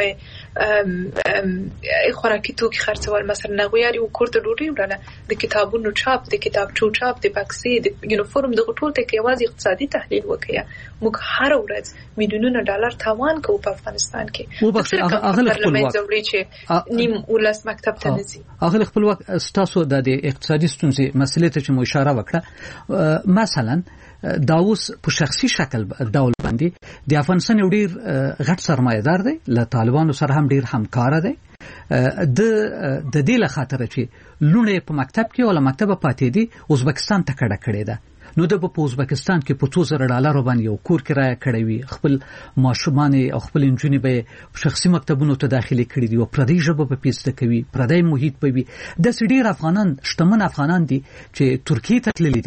Speaker 5: خوراکي توکي خرڅول مثلا نغویاري او کوړه ډوډۍ وړاله د کتابونو چاپ د کتابچو چاپ د بکسې د یونیفورم دغه ټول ته یوازې اقتصادي تحلیل وکړي موږ هر ورځ میلیونونه ډالر تاوان کوو په افغانستان کې.
Speaker 3: اغل خپلواک
Speaker 5: چې نیم ولس مکتب ته نزي
Speaker 3: اغل خپلواک تاسو د اقتصادي ستونزې مسلې ته چې مو اشاره وکړه مثلا دا اوس په شخصي شکل ډول باندې د افغانستان یو ډیر غټ سرمایه‌دار دی له طالبانو سره هم ډیر همکار دی د دې له خاطر چې لونه په مکتب کې ولا مکتب پاتې دي ازبکستان ته کډه کړې ده نو د په ازبکستان کې په $2000 باندې یو کور کرایه کړی وي خپل ماشومان او خپل انجونې به شخصي مکتبونو ته داخلي کړي دي او پردي ژبه په پیسته کوي پردي محیط په وي د ډیر افغانان شتمن افغانان دي چې ترکیه ته تللي دي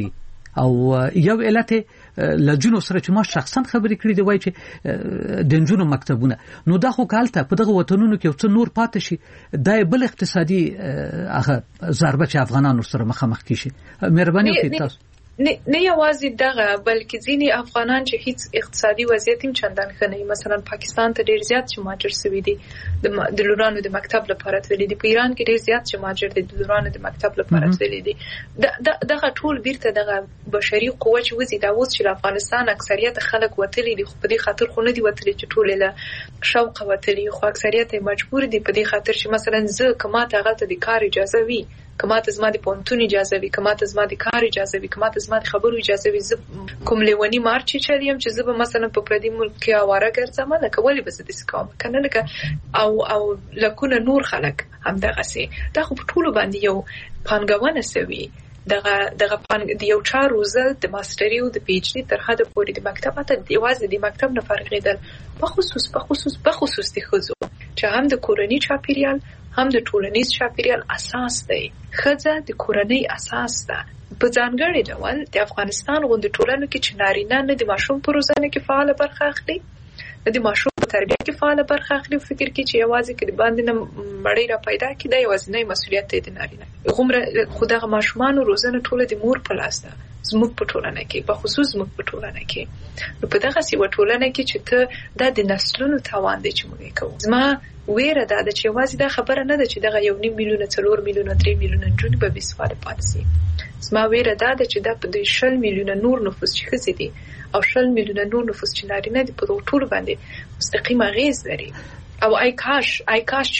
Speaker 3: او یو علت لجنو سره چې ما شخصا خبرې کړې دی وای چې د جنونو مکتبونه نو دا خو کالته په دغه وطنونو کې څو نور پاتې شي د بل اقتصادي هغه ضربه چې افغانانو سره مخامخ کیشي مهرباني وکړئ تاسو
Speaker 5: نه یوازې دغه بلکې ځینې افغانان چې هیڅ اقتصادي وضعیت هم چندان ښه نه مثلا پاکستان ته ډیر زیات مهاجر شوي دي د لورانو د مکتب لپاره تللي دي په ایران کې ډیر زیات مهاجر دي د لورانو د مکتب لپاره تللي دي دغه ټول بیرته دغه بشري قوه چې وزي دا اوس چې افغانستان اکثریت خلک وتلي دي خو په دې خاطر خو نه دي وتلي چې ټول له شوق وتلي خو اکثریت مجبور دي په دې خاطر چې مثلا زه کماته غلطه د کار اجازه وي کماته زما د پونتون اجازه وي کماته زما د کار اجازه وي کماته زما د خبرو اجازه وي کوم لیونی مارچ چلیم چې زه به مثلا په پردي ملک کې اواره ګرځم نه کولی به د سکام کنه لکه او لکونه نور خلک هم دغه سي دا خو په ټولو باندې یو پانګونه سوي دغه د یو 4 روزه د ماستری او د پی ایچ ډي تر حد پورې د مکتب ته یوازې د مکتب نه فارغېدل په خصوص د خزو چې هم د کورنۍ چاپیریال هم د ټولنیز چاپیریال اساس دی ښځه د کورنۍ اساس ده په ځانګړي ډول د افغانستان غوندې ټولنو کې چې نارینه نه د ماشوم په روزنه کې فعال برخه اخلي د ماشوم په تربیه کې فعال برخه اخلي فکر کې چې یوازې کې د باندې نه مړی را پیدا کړي دا یوازې مسؤلیت دی د نارینه غومره خدای ماشومان روزنه ټول د مور په لاس ده زموږ په ټولنه کې په خصوص زموږ په ټولنه کې نو په دغه سی و ټولنه کې چې ته د نسلونو تاوان دی چې موږ کوو زما ویره ده چې یوازې دا خبره نه ده چې دغه 1.5 میلیونه 4 میلیونه 3 میلیونه جون به بسواله پاتې شي زما ویره ده چې دا په 10 میلیونه نور نفوس چې خزي دي او 10 میلیونه نور نفوس چې نارینه دي په ټول باندې مستقیم غیز لري او ای کاش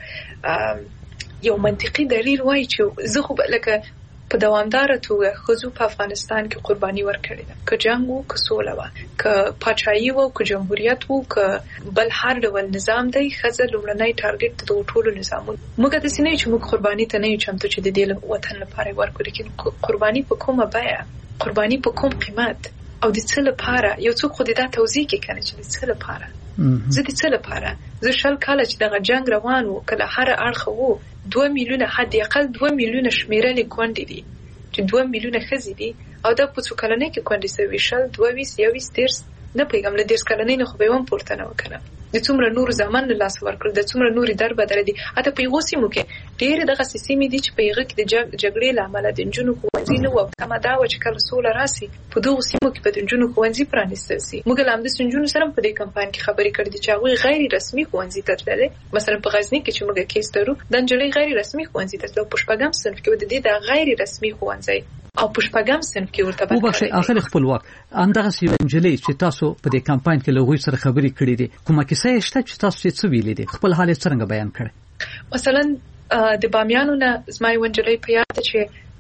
Speaker 5: یو منطقي دلیل وای چې زه خو لکه په دوامدار توګه خزو په افغانستان کې قرباني ورکړې ده که جنگ وو که سوله وه که پاچاهي وو که جمهوریت وو که بل هر ډول نظام دی ښځه لومړنی ټارګټ د ټولو نظامونو موږ داسې نه یو چې موږ قرباني ته نه یو چمتو چې د دې وطن لپاره ورکړو لیکن قرباني په کومه بیه قرباني په کوم قیمت او د څه لپاره یو څوک خو دې دا توضیح کوي کنه چې د څه لپاره زه د څه لپاره زه شل کاله چې دغه جنگ روان وو کله هر اړخ وو 2 میلیونه حد اقل 2 میلیونه شمیرلې کونډې دي چې 2 میلیونه ښځې دي او دا په څو کلنۍ کې کونډې سوي شل 22 21 30 نه پیغام له 10 کلنۍ نه خو به هم پورته نه وکړم د څومره نور زمان له لاس ورکړل د څومره نوري در بدل دي اته په یوسیمو کې ډېر دغه سیستم دي چې په یغه کې د جګړې لامل د جنونو کوونځي نو او کما دا و چې کله سول راسي په دغه سیمو کې په جنونو کوونځي پرانیستل سي موږ لامد سنجونو سره په دې کمپاین کې خبرې کړې دي چې هغه غیر رسمي کوونځي ته تللي مثلا په غزنی کې چې موږ کیس درو د انجلۍ غیر رسمي کوونځي ته په شپږم صنف کې د دې د غیر رسمي کوونځي او پښپګم صنف کې ورته
Speaker 3: په بخښه اخر خپلواک اندغه سی انجلۍ چې تاسو په دې کمپاین کې لوغوي سره خبرې کړې دي کومه کیسه شته چې تاسو څه ویلې دي خپل حالت څنګه بیان کړئ
Speaker 5: مثلا د بامیانو نه زما یو انجلۍ په یاد چې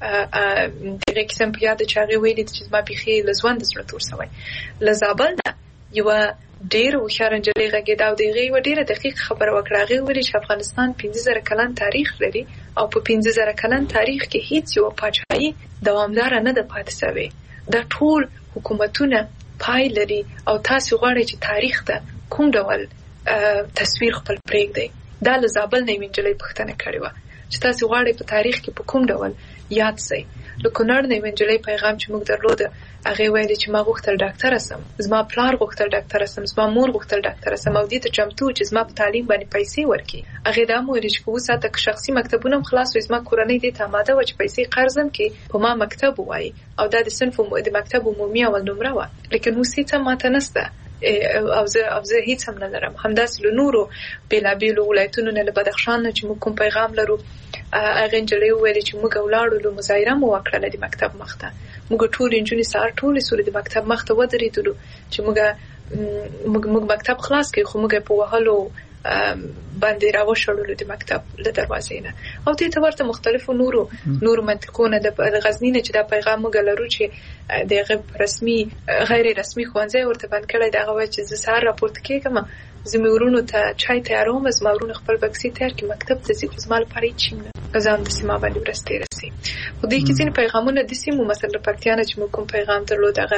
Speaker 5: دغه کیسه په یاد چې هغه ویلي چې زما بيخي لزوند سره تور سوی لزابل نه یو ډیر وشار انجلۍ غږی دا دغه یو ډیره دقیق خبره وکړه هغه ویلي چې افغانستان 15000 کلن تاریخ لري او په 15000 کلن تاریخ کې هیڅ یو پاچاهي دوامدار نه ده پاتې شوی دا ټول حکومتونه پای لري او تاسو غواړئ چې تاریخ ته کوم ډول تصویر خپل پرېږدئ دا له زابل نه انجلۍ پوښتنه کړې وه چې تاسو غواړئ په تاریخ کې په کوم ډول یاد شئ له کونړ نه انجلۍ پیغام چې موږ درلوده هغه ویلي چې ما غوښتل ډاکټر اسم زما پلار غوښتل ډاکټر اسم زما مور غوښتل ډاکټر اسم او دې ته چمتو چې زما په تعلیم باندې پیسې ورکړي هغه دا مو ویل چې اوس اته شخصي مکتبونه خلاص وي زما کورنۍ دې ته ماده و چې پیسې قرضم کې په ما مکتب وای او دا د صنف د مکتب عمومي اول نمره و لیکن اوس هیڅ ماته نشته او زه هیڅ هم نه لرم همداسې له نورو بېلابېلو ولایتونو نه له بدخشان نه چې موږ کوم پیغام لرو هغه نجلۍ وویل چې موږ ولاړو له مظاهره مو وکړله د مکتب مخته موږ ټول نجونې سهار ټولې سورې د مکتب مخته ودرېدلو چې موږ مکتب خلاص کړو خو موږ په وهلو باندې راوښړلو د مکتب له دروازې نه او دې ته ورته مختلفو نورو منطقونه د غزنی نه چې دا پیغام موږ لرو چې دغه رسمي غیر رسمي ښوونځی ورته بند کړی دغه وایي چې زه سهار راپورته کېږم زمورونو ته چای تیاروم زمورونو خپل بکسي تیار کې مکتب ته ځي زما لپاره هیڅ نه ازام د سیمه باندې ورسته رسي خو دې کې ځین پیغامونه د سیمو مثلا پکتیا نه چې کوم پیغام درلود هغه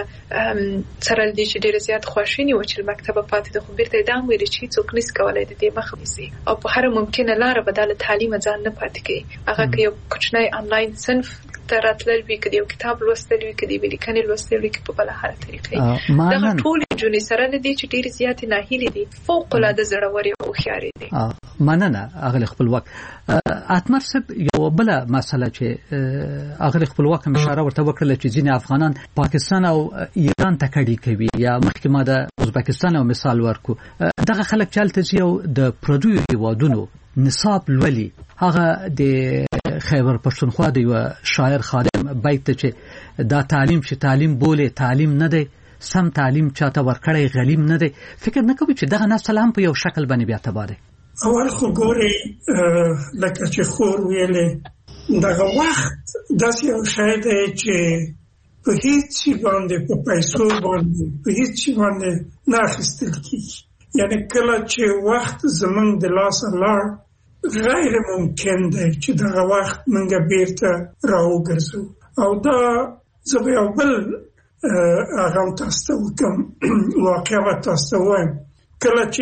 Speaker 5: سره دې چې ډېر زیات خواشینی و چې مکتب پاتې د خو بیرته دام ویل چې څوک نس کولای د دې مخه وسی کوي او په هر ممکنه لار بدل تعلیم ځان نه پاتې کوي. هغه کې یو کوچنی انلاین صنف تراتلل وی کړي او کتاب لوستل وی کړي ولیکنې لوستل وی کړي په بل هر طریقې. دا ټول جونې سره نه دي چې ډېر زیات نه هېلې دي، فوق العاده زړوري او خياري دي.
Speaker 3: مننه اغل خپلواک. اتمر صاحب یو بل مسله چې اغل خپلواک اشاره ورته وکړه چې ځینې افغانان پاکستان او ایران ته کډي کوي یا مخکې ما د ازبکستان او مثال ورکو. دغه خلک چالت یو د پردیو هیوادونو نصاب لولي. هغه د خیبر پښتونخوا د یو شاعر خادم بیت چې دا تعلیم چې تعلیم بوله تعلیم نه دی، سم تعلیم چاته ورکړی غلیم نه دی. فکر نه کوي چې دغه نسل هم په یو شکل باندې بیا تباره.
Speaker 4: اول خو ګوري لکه چې خور ویلې دغه وخت داسې یو شی دی چې په هیڅ باندې په پیسو باندې په هیڅ باندې نه اخیستل کیږي. یعنی کله چې وخت زمونږ د لاس لاړ غیر ممکن دی چې دغه وخت منګه بیرته راوګرځو. او دا زه به یو بل هغه تاسو ته وکم واقعا تاسو ته وایم. کله چې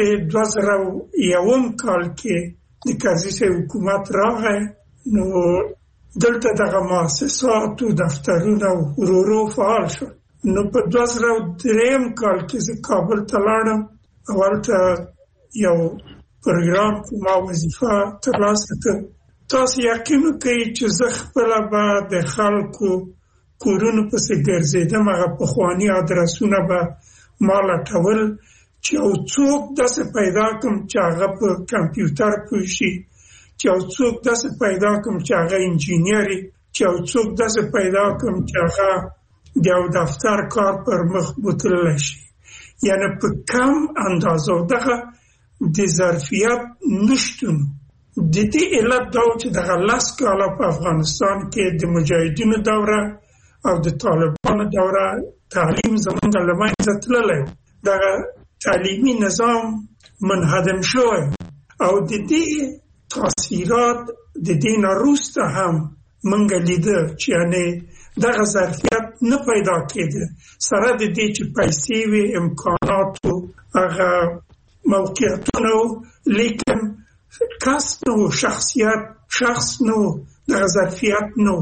Speaker 4: 2001 کال کې د کرزي حکومت راغی نو دلته دغه مؤسساتو دفترونه ورو فعال شو. نو په 2003 کال کې زه کابل ته لاړم. اولته یو پروګرام کومه وظیفه ترلاسه کړه. تاسو یقین کوئ چې زه خپل به د خلکو کورونو پسې ګرځېدم، هغه پخواني ادرسونه به ما لټول چې یو څوک داسې پیدا کړم چې هغه په کمپیوټر پوه شي، چې یو څوک داسې پیدا کړم چې هغه انجینیري، چې یو څوک داسې پیدا کړم چې هغه د یو دفتر کار پر مخ بوتللی شي. یعنی په کم اندازه دغه د ظرفیت نشتون د دې علت دا چې دغه 10 کاله په افغانستان کې د مجاهدینو دوره او د طالبانو دوره تعلیم زمونږ له منځه تللی و. دغه تعلیمي نظام منهدم شوی او د دې تاثیرات د دې نه وروسته هم موږ لیده چې یعنی دغه ظرفیت نه پیدا کېده سره د دې چې پیسې وي، امکانات او هغه موقعیتونه، لیکن کس نو شخصیت شخص نو دغه ظرفیت نو.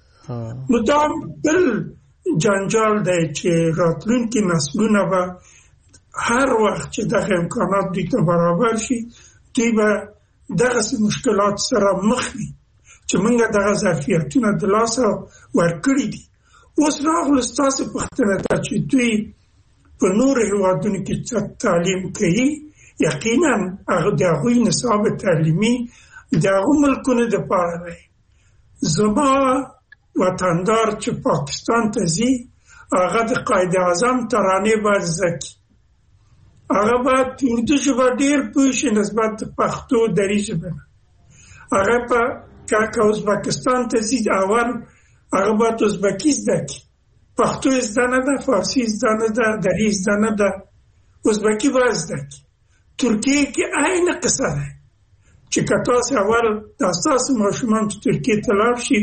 Speaker 4: نو دا بل جنجال دی چې راتلونکي نسلونه به هر وخت چې دغه امکانات دوی ته برابر شي دوی به دغه مشکلات سره مخ وي چې موږ دغه ظرفیتونه د لاسه ورکړي دي. اوس راغلو ستاسو پوښتنه ته چې دوی په نورو هېوادونو کې څه تعلیم کوي. یقینا هغه د هغوی نصاب تعلیمي د هغو ملکونو دپاره دی. زما وطندار چې پاکستان ته ځي هغه د قائد اعظم ترانې باید زده کړي. هغه باید اردو ژبه ډېر پوه شي نسبت د پښتو دري ژبه نه. هغه په که ازبکستان ته ځي اول هغه باید ازبکي زده کړي. پښتو زده نه ده، فارسي زده نه ده، دري زده نه ده، ازبکي باید زده کړي. ترکیه کې عین قصه ده چې که تاسو اول د ستاسو ماشومان چې ترکیه ته لاړ شي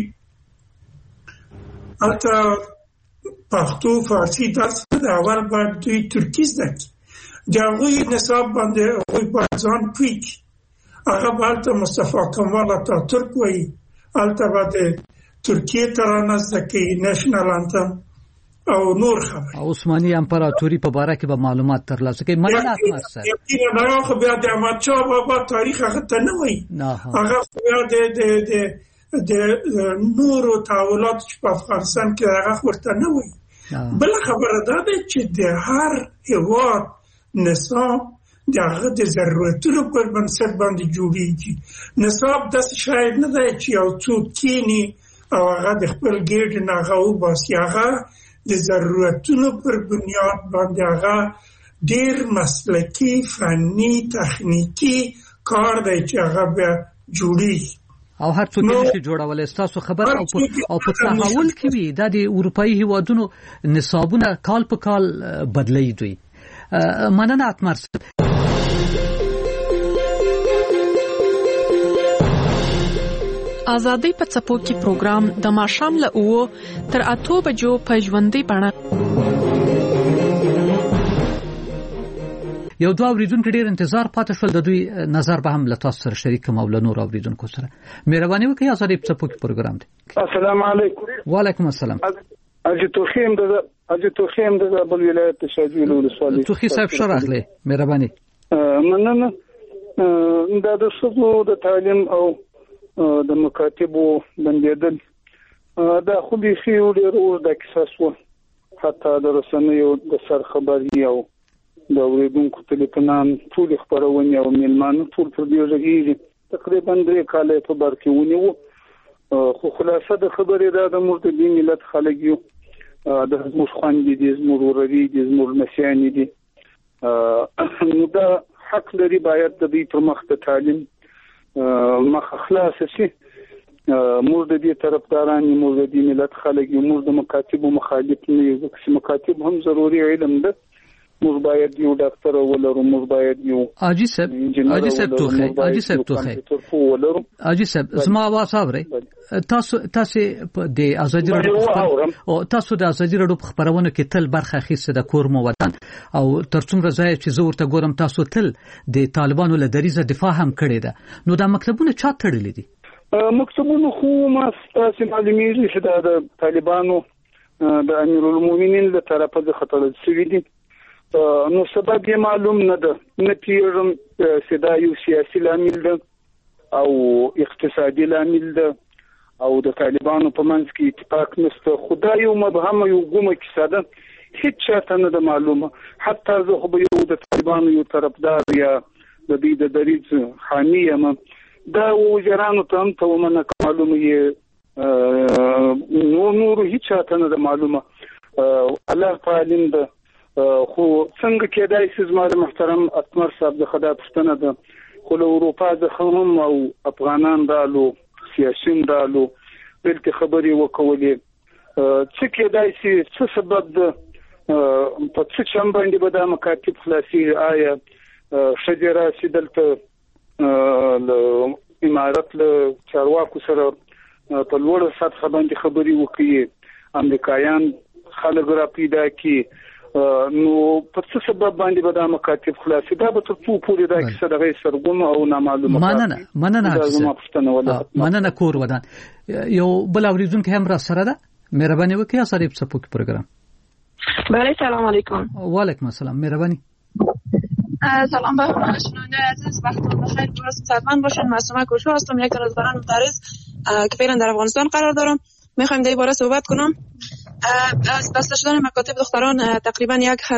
Speaker 4: هلته پښتو فارسي درس نه، اول باید دوی ترکي زده کړي. د هغوی نصاب باندې هغوی باید ځان پوه کړي. هغه به هلته مصطفی کمال اتاتورک وایي، هلته به د ترکیه ترانه زده کوي، نیشنل انتم او نور خبر.
Speaker 3: عثماني امپراتوري په باره کې به معلومات ترلاسه کوي. مننه احمد صاحب.
Speaker 4: یقینا خو بیا د احمدشاه بابا تاریخ هغه ته نه وایي، هغه خو بیا د نورو تحولات چې په افغانستان کې هغه ورته نه وایي. بل خبره دا ده چې د هر هېواد نصاب د هغه د ضرورتونو پر بنسټ باندې جوړیږي. نصاب داسې شاید نه دی چې یو څوک کینی او هغه د خپل ګېډ نه هغه وباسي. هغه د ضرورتونو پر بنیاد باندې هغه ډېر مسلکي، فني، تخنیکي کار دی چې هغه بیا جوړیږي
Speaker 3: او هر څوک نشي جوړولای. ستاسو خبر او په تحول کې وي دا د اروپאי هیوادونو نصابونه کال په کال بدلی دوی. مننه اتمر صاحب.
Speaker 9: آزادۍ په څپو کې پروګرام د ماښام له 9 تر 8 بجو په ژوندۍ بڼه.
Speaker 3: یو دوه اوریدونکو ډیر انتظار پاتې شول، د دوی نظر به هم له تاسو سره شریک کوم او له نور اوریدونکو سره. مهرباني وکړئ، آزادي څپوکي پروګرام دی.
Speaker 11: السلام علیکم.
Speaker 3: وعلیکم السلام.
Speaker 11: اجي توخیم د بل ولایت شاجویل ولسوالۍ.
Speaker 3: توخی صاحب شراغله، مهرباني.
Speaker 11: مننه. دا د څو د تعلیم او د مکاتبو بندیدل دا خو به شی ډیر او د کیسه و، حتی د رسنیو د سر خبري او د اوریدونکو ټلیفونان ټول خبرونه او میلمانو ټول پر دې ځای تقریبا 3 کاله په بر کې ونیو. خو خلاصه د خبرې دا د مرتدی ملت خلک یو، د زموږ خوندې دي، زموږ وروري دي، زموږ نسیانې دي. نو دا حق لري باید د دې پر مخ ته تعلیم مخ خلاص شي. موږ د دې طرفداران یو، موږ د دې ملت خلک یو، موږ د مکاتبو مخالف نه یو، چې مکاتب هم ضروري علم ده. موږ باید یو ډاکټر ولرو، موږ باید یو
Speaker 3: حاجی صاحب زما आवाज اورئ. تاسو د ازادي راډیو په خبرونو کې تل برخه اخیسته د کور مو وطن، او ترڅومره ځای چې زه ورته ګورم تاسو تل د طالبانو له دریزه دفاع هم کړې ده. نو دا مکتبونه چا تړلې دي؟
Speaker 11: مکتبونه خو ما تاسو معلومیږي چې د طالبانو د امیر المؤمنین له طرفه د خطر شوی دي. نو سبب یې معلوم نه ده، نه پیژنم چې دا یو سیاسي لامل ده او اقتصادي لامل ده او د طالبانو په منځ کې اتفاق نشته. خدای یو مبهم یو ګومه کیسه ده، هیڅ چاته نه ده معلومه. حتی زه خو به یو د طالبانو یو طرفدار یا د دې د دریځ حامی یم، دا وزیرانو ته هم ته ومنه معلومه یې نور هیڅ چاته نه ده معلومه. الله تعالی ده. خو څنګه کېدای شي زما محترم اتمر صاحب د خدای پښتنه ده، خو له اروپا څخه هم او افغانان دالو سیاسيون دالو بلکې خبري وکولې څه کېدای شي، څه سبب ده، په څه چم باندې به دا مکاتب خلاصي، آیا شجره چې دلته امارت له چارواکو سره په لوړه سطح باندې خبري وکړي، امریکایان خلک را پیدا کی، نو په څه سبب باندې به دا مکاتب خلاصي، دا به تر څو پورې دا کیسه دغه سرګم او نامعلومه.
Speaker 3: مننه کور ودان. یو بل اوریدونکو هم را سره ده، مهرباني وکړئ آزادي څپوکي پروګرام.
Speaker 12: بله سلام علیکم.
Speaker 3: و علیکم السلام، مهربانی.
Speaker 12: سلام به خوشنونده عزیز، وقتتون بخیر، درست صحتمند باشین. معصومه کوشو هستم، یک از بران مدرس که فعلا در افغانستان قرار دارم. میخوایم در این باره صحبت کنم. از بسته شدن مکاتب دختران تقریبا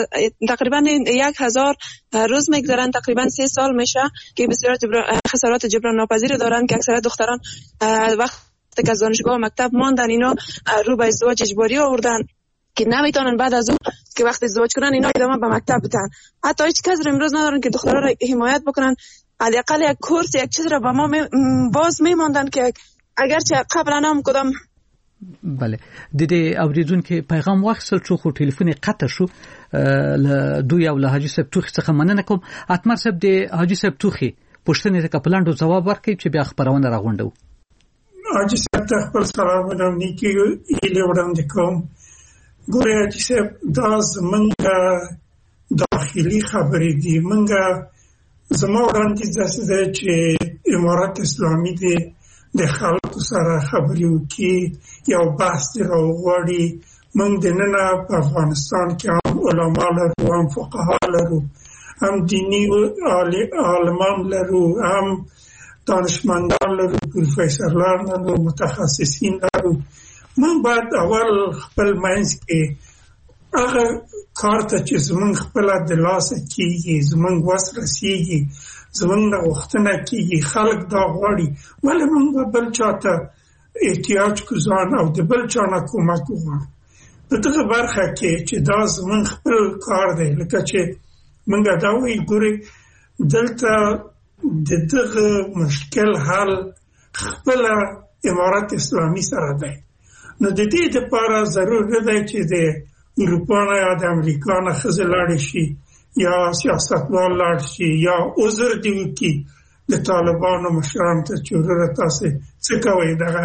Speaker 12: 1000 روز میگذرن، تقریبا 3 سال میشه که به صورت خسارات جبران ناپذیر دارن که اکثر دختران وقتی که از دانشگاه و مکتب ماندن اینا رو به ازدواج اجباری آوردن که نمیتونن بعد از اون که وقتی ازدواج کنن اینا ادامه به مکتب بدن. حتی هیچ کس امروز ندارن که دختران را حمایت بکنن، حداقل یک کورس یک چیز را به ما باز میموندن که اگرچه قبلا هم کدام.
Speaker 3: بله د دې اوریدونکو پیغام واخیستل چې خو ټلیفون قطع شو. له دوی او له حاجی صاحب توخی څخه مننه کوم. اتمر صاحب د حاجی صاحب توخی پوښتنې ته کپلاندو جواب ورکړي چې بیا خبرونه راغونډو.
Speaker 4: حاجی صاحب ته خپل سلام ودانې کې ایله وړاندې کوم. ګوره حاجی صاحب دا زمونږ داخلي خبرې دي. مونږه زما وړاندې داسې ده چې امارات اسلامي دی د خلکو سره خبرې وکړي، یو بحث دی راوغواړي. موږ دننه په افغانستان کې هم علما لرو، هم فقها لرو، هم دینی عالمان لرو، هم دانشمندان لرو، پروفیسوران لرو، متخصصین لرو. موږ باید اول خپل منځ کې هغه کار ته چې زموږ خپله د لاسه کېږي، زموږ وس رسېږي، زمونږ نه غوښتنه کېږي، خلک دا غواړي، ولې موږ به بل چاته احتیاج کوزان او د بل چا نه کومک وغواړو. په دغه برخه کې چې دا زمونږ خپل کار دی، لکه چې موږ دا وایي ګورئ دلته د دغه مشکل حل خپله امارت اسلامي سره دی. نو د دې دپاره ضرور نه دی چې د اروپا نه یا د امریکا نه ښځې لاړې شي یا سیاستوال لاړ شي یا عذر دی وکړي د طالبانو مشرانو ته چې وروره تاسې څه کوئ، دغه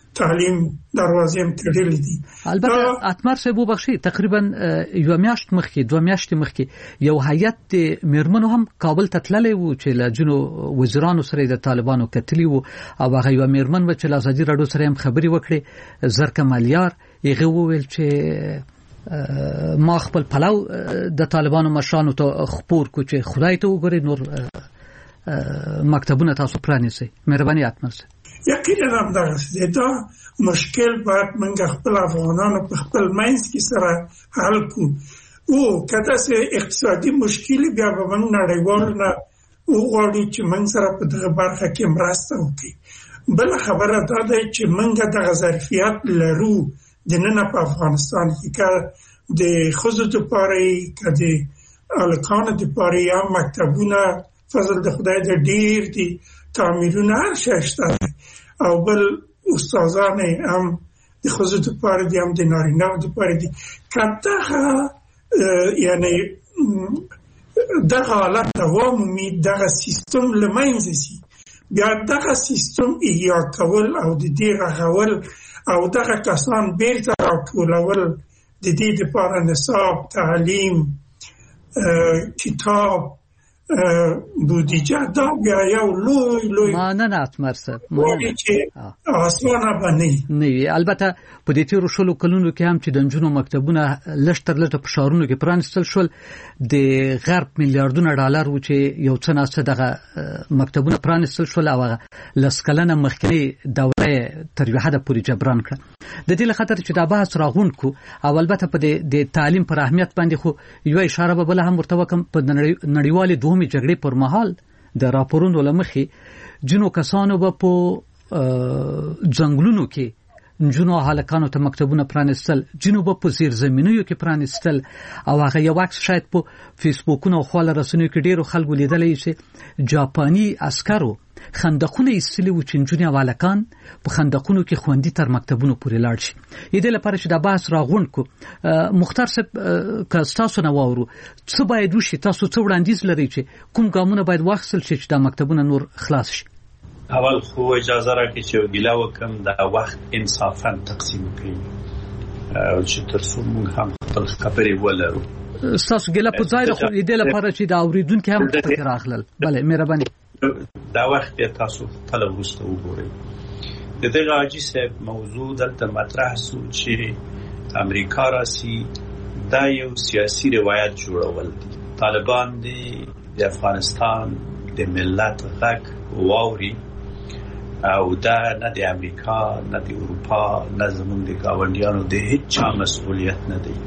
Speaker 4: تعلیم دروازې هم تړلې دي.
Speaker 3: البته اتمر صاحب وبخښي تقریبا یو میاشت مخکې 2 میاشتې مخکې یو هیئت میرمنو هم کابل ته تللی و چې له جنو وزیرانو سره د طالبانو کتلی و او هغه یو میرمن و چې له ازادي راډیو سره هم خبري وکړي زرکه مالیار یې وویل چې ما خپل پلاو د طالبانو مشرانو ته خبر کو چې خدای ته وګوري نور مکتبونه تاسو پرانیسي. مهرباني اتمر صاحب.
Speaker 4: یقینا هم دغه دا مشکل باید منګه خپل افغانانو په خپل منځ کې سره حل کو او کله چې اقتصادي مشکل بیا به موږ نړیوالو نه وغواړو چې موږ سره په دغه برخه کې مرسته وکړي. بل خبره دا ده چې موږ دغه ظرفیت لرو د نن په افغانستان کې که د ښځو دپاره که د هلکانو دپاره یا مکتبونه فضل د خدای د ډیر دي تعمیرونه هر شی شته او بل استادان هم د ښځو دپاره دي هم د نارینه‌و دپاره دي. که دغه یعنی دغه حالت دوام ومومي دغه سیستم له منځه ځي بیا دغه سیستم احیا کول او د دې رغول او دغه کسان بیرته راټولول د دې دپاره نصاب تعلیم کتاب بودجه دا بیا یو لوی
Speaker 3: مننه اتمر صاحب
Speaker 4: چې آسانه باندې
Speaker 3: نه. البته په دې تیرو شلو کلونو کې هم چې د نجونو مکتبونه لشتر لټه په شهرونو کې پرانستل شول د غرب میلیارډونه ډالر و چې یو څه ناسه دغه مکتبونه پرانستل شول او لسکلنه مخکنی دوره تر یو حد پورې جبران کړ. د دې لخاطر چې دا بحث راغون کو او البته په د تعلیم پر اهمیت باندې خو یو اشاره به بل هم ورته وکم په نړیوالې دوه جګړې پر مهال د راپورونو لمخې جنو کسانو به په ځنګلونو کې جنو هلکانو ته مکتبونه پرانستل جنو به په زیر زمینیو کې پرانستل او هغه یو عکس شاید په فیسبوکونو او خواله رسنیو کې ډیرو خلکو لیدلی چې جاپانی عسکرو خندقونه ایستلي و چې نجونې او هلکان په خندقونو کې خوندي تر مکتبونو پورې لاړ شي. دې لپاره چې دا بحث راغونډ کو مختار صاحب که تاسو نه واورو څه باید وشي تاسو څه وړاندیز لرئ چې کوم ګامونه باید واخیستل شي چې دا مکتبونه نور خلاص شي؟
Speaker 10: اول خو اجازه راکړئ چې ګیله وکړم دا وخت انصافا تقسیم کړئ چې تر څو موږ هم خپل خبرې ولرو.
Speaker 3: تاسو ګیله په ځای خو دې لپاره چې دا اوریدونکو هم پکې راغلل. بله مهرباني
Speaker 10: دا وخت تاسو خپل وروسته وګورئ. د دغه حاجي صاحب موضوع دلته مطرح شو چې امریکا راسي دا یو سیاسي روایت جوړول دي. طالبان دي د افغانستان د ملت غږ واوري او دا نه د امریکا نه د اروپا نه زموږ د ګاونډیانو د هیڅ چا مسؤلیت نه دی.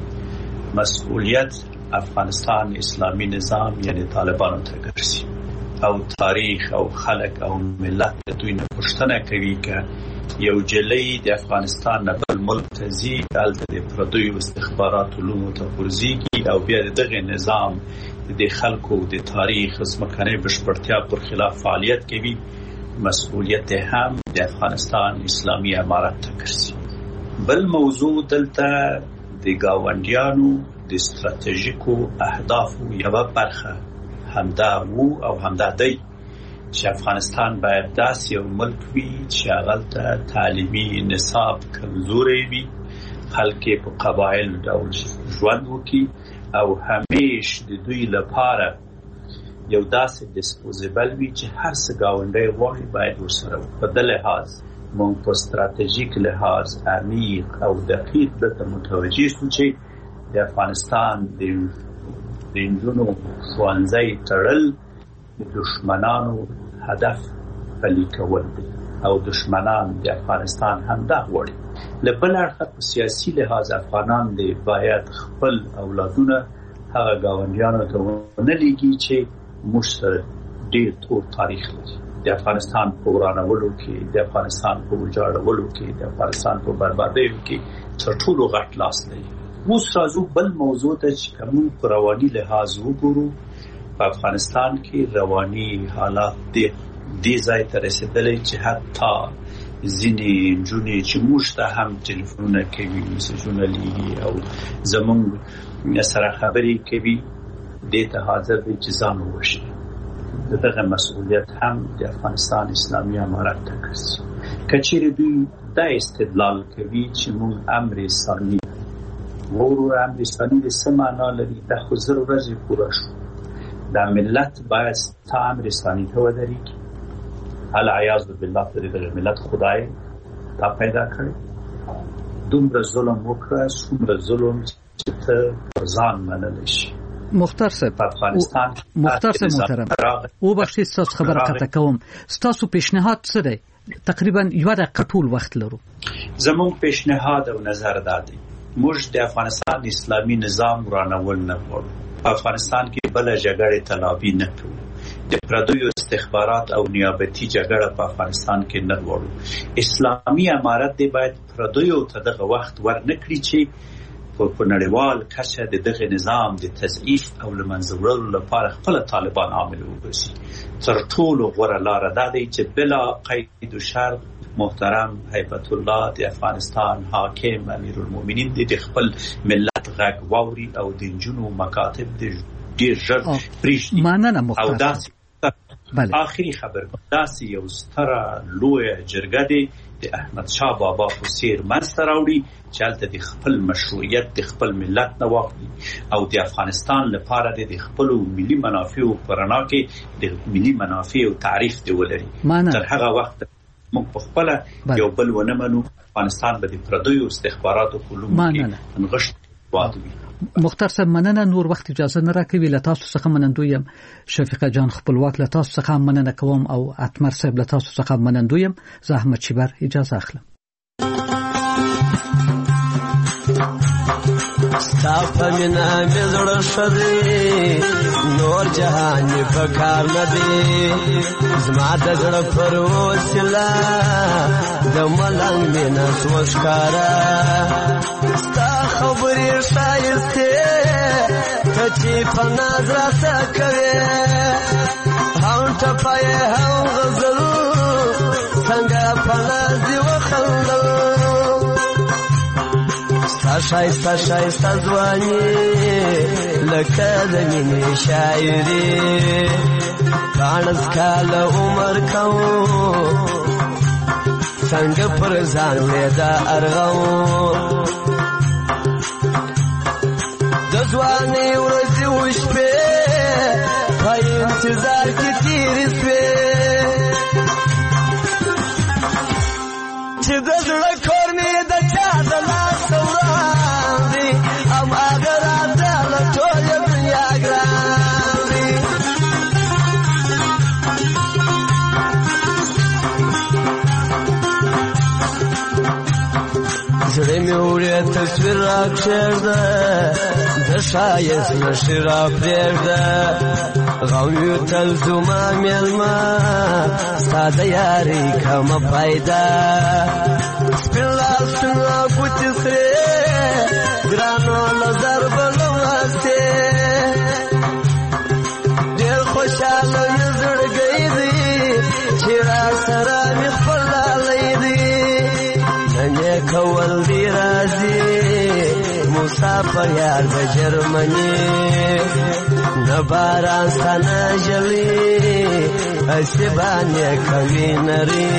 Speaker 10: مسؤلیت افغانستان اسلامي نظام یعنی طالبانو ته ګرځي او تاریخ او خلق او ملت دوی نه پوښتنه کوي که یو جلی د افغانستان نه بل ملک ته ځي هلته د پردیو استخبارات علومو ته غورځېږي او بیا دغه نظام د خلکو د تاریخ ځمکنۍ بشپړتیا پر خلاف فعالیت کوي. مسؤلیت هم د افغانستان اسلامي امارت ته ګرځي. بل موضوع دلته د ګاونډیانو د ستراتیژیکو اهدافو یوه برخه همدا وو او همدا دی چې افغانستان باید داسې یو ملک وي چې هغلته تعلیمي نصاب کمزوری وي خلک په قبایل ډول ژوند وکړي او همیش د دوی لپاره یو داسې ډسپوزیبل وي چې هر څه ګاونډی غواړي باید ورسره په دې لحاظ موږ په ستراتیژیک لحاظ عمیق او دقیق دلته متوجه شو چې د افغانستان د نجونو ښوونځی تړل د دشمنانو هدف پلي کول دي او دشمنان د افغانستان هم دا غواړي. له بل اړخه په سیاسي لحاظ افغانان دې باید خپل اولادونه هغه ګاونډیانو ته ونه لیږي چې موږ سره ډېر تور تاریخ لري. د افغانستان په ورانولو کې د افغانستان په ویجاړولو کې د افغانستان په بربادیو کې تر ټولو غټ لاس لري. اوس راځو بل موضوع ته چې کوم په رواني لحاظ وګورو. په افغانستان کې رواني حالات دې ځای ته رسېدلي چې حتی ځینې نجونې چې موږ ته هم ټلیفونونه کوي میسجونه لیږي او زموږ سره خبرې کوي دې ته حاضر دي چې ځان ووژني. دغه مسؤلیت هم د افغانستان اسلامي امارت ته ګرځي. کچېرې دوی دا استدلال کوي چې موږ امر ثانی ورو امر ثانی د څه معنا لري دا خو زر ورځې پوره شو دا ملت باید تا امر ثانی ته ودرېږي العیاذ بالله د دې ملت خدای تا پیدا کړی دومره ظلم وکړه څومره ظلم چې ته ځان منلی شي
Speaker 3: مختار صاحب محترم او بخشید ستاسو خبره قطع کوم ستاسو پیشنهاد څه دی تقریبا یو دقیقه ټول وخت لرو
Speaker 10: زموږ پیشنهاد او نظر دا دی موږ د افغانستان اسلامي نظام ورانول نه غواړو افغانستان کې بل جګړه طلبي نه کوو د پردیو استخبارات او نیابتي جګړه په افغانستان کې نه غواړو اسلامي امارت دی باید پردیو ته دغه وخت ورنکړي چې په نړیوال کچه د دغه نظام د تضعیف او لمنځه وړلو لپاره خپل طالبان عامل وګرځي تر ټولو غوره لاره دا دی چې بلا قید و شرط محترم هیبت الله د افغانستان حاکم امیرالمؤمنین د خپل ملت غږ واوري او د نجونو مکاتب د ډیر ژر پریږدي او داسې آخري خبر داسې یو ستره لویه جرګه دی د احمد شاه بابا په څیر منځته راوړي چې هلته د خپل مشروعیت د خپل ملت نه واخلي او د افغانستان لپاره د خپلو ملي منافعو په رڼا کې د ملي منافعو تعریف دی ولري تر هغه وخت موږ په خپله یو بل ونه منو افغانستان به د پردیو استخباراتو په لومو کې نغښت وادوي
Speaker 3: مختار صاحب مننه نور وخت اجازه نه راکوي له تاسو څخه منندویم شفیقه جان خپلواک له تاسو څخه مننه کوم او اتمر صاحب له تاسو څخه منندویم زه احمد شیبر اجازه اخلم
Speaker 13: ستا مینا مزړه شدی نور جهان په کار نه دی زما د زړه پر وسیله د ملنګ مینا سوشکارا ستا خبرې شایسته ته چې په نظر سکوي هم ټپای هم غزل څنګه په نازي وخلل شایسته شایسته ځواني لکه د مینې شاعري پانس کاله عمر کوم څنګه پر ځان وېدا ارغوم د ځواني ورځې وشپې په انتظار کې تېرې شوې چې د زړه کور مې د چا د لاس وړاندې هماغه راته له ټولې دنیا ګران دي زړه مې وړې تصویر راکښېږده د ښایست نښې راپرېږده غم یو تل زما مېلمه ستا د یارۍ کمه پیدا سپین لاسونه ګوتې سرې ګرانو له ضربه له وستې ډېر خوشحاله مې زړګی دی چې را سره مې خپل لالی دی نن یې کول دی راځي مسافر یار د جرمني نه باران ستا نه ژلي هسې باندې کوي نري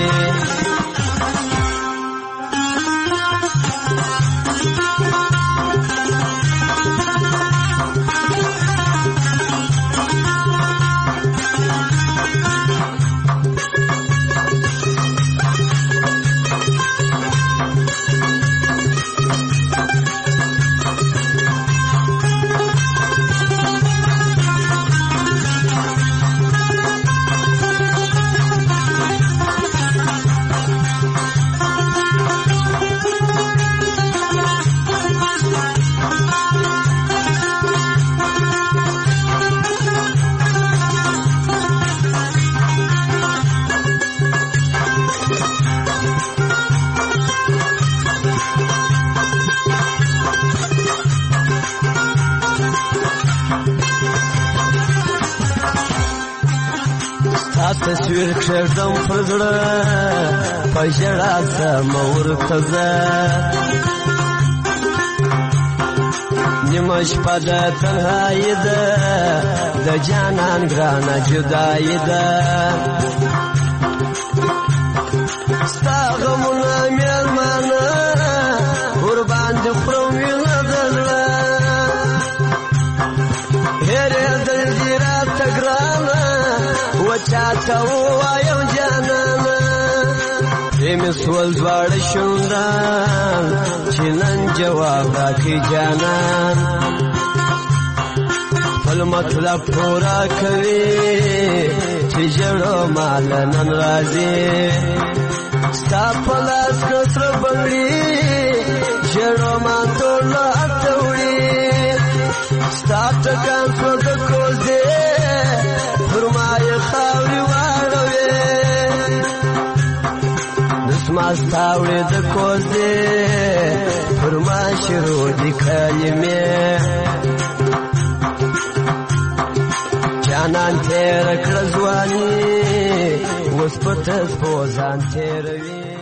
Speaker 13: تصویر کښېږدم پر زړه په ژړا ځم ورته زه نیمه شپه د تنهایي ده د جانان ګرانه جدایي ده راته ووایم جانانه پرې مې سول دواړه شونډان چې نن جواب راکړي جانان خپل مطلب پورا کوي چې ژړو مال نن راځي ستا په لاس کې سره بنګړي ژړو ما ټول اته وړي ستا ټکان څو د کوزې پر ما یې خاورې واړوې دسما ستا وړې د کوزې پر ما شروع دي کلمې جانان تیر کړه ځواني اوس په تسپو ځان تیروي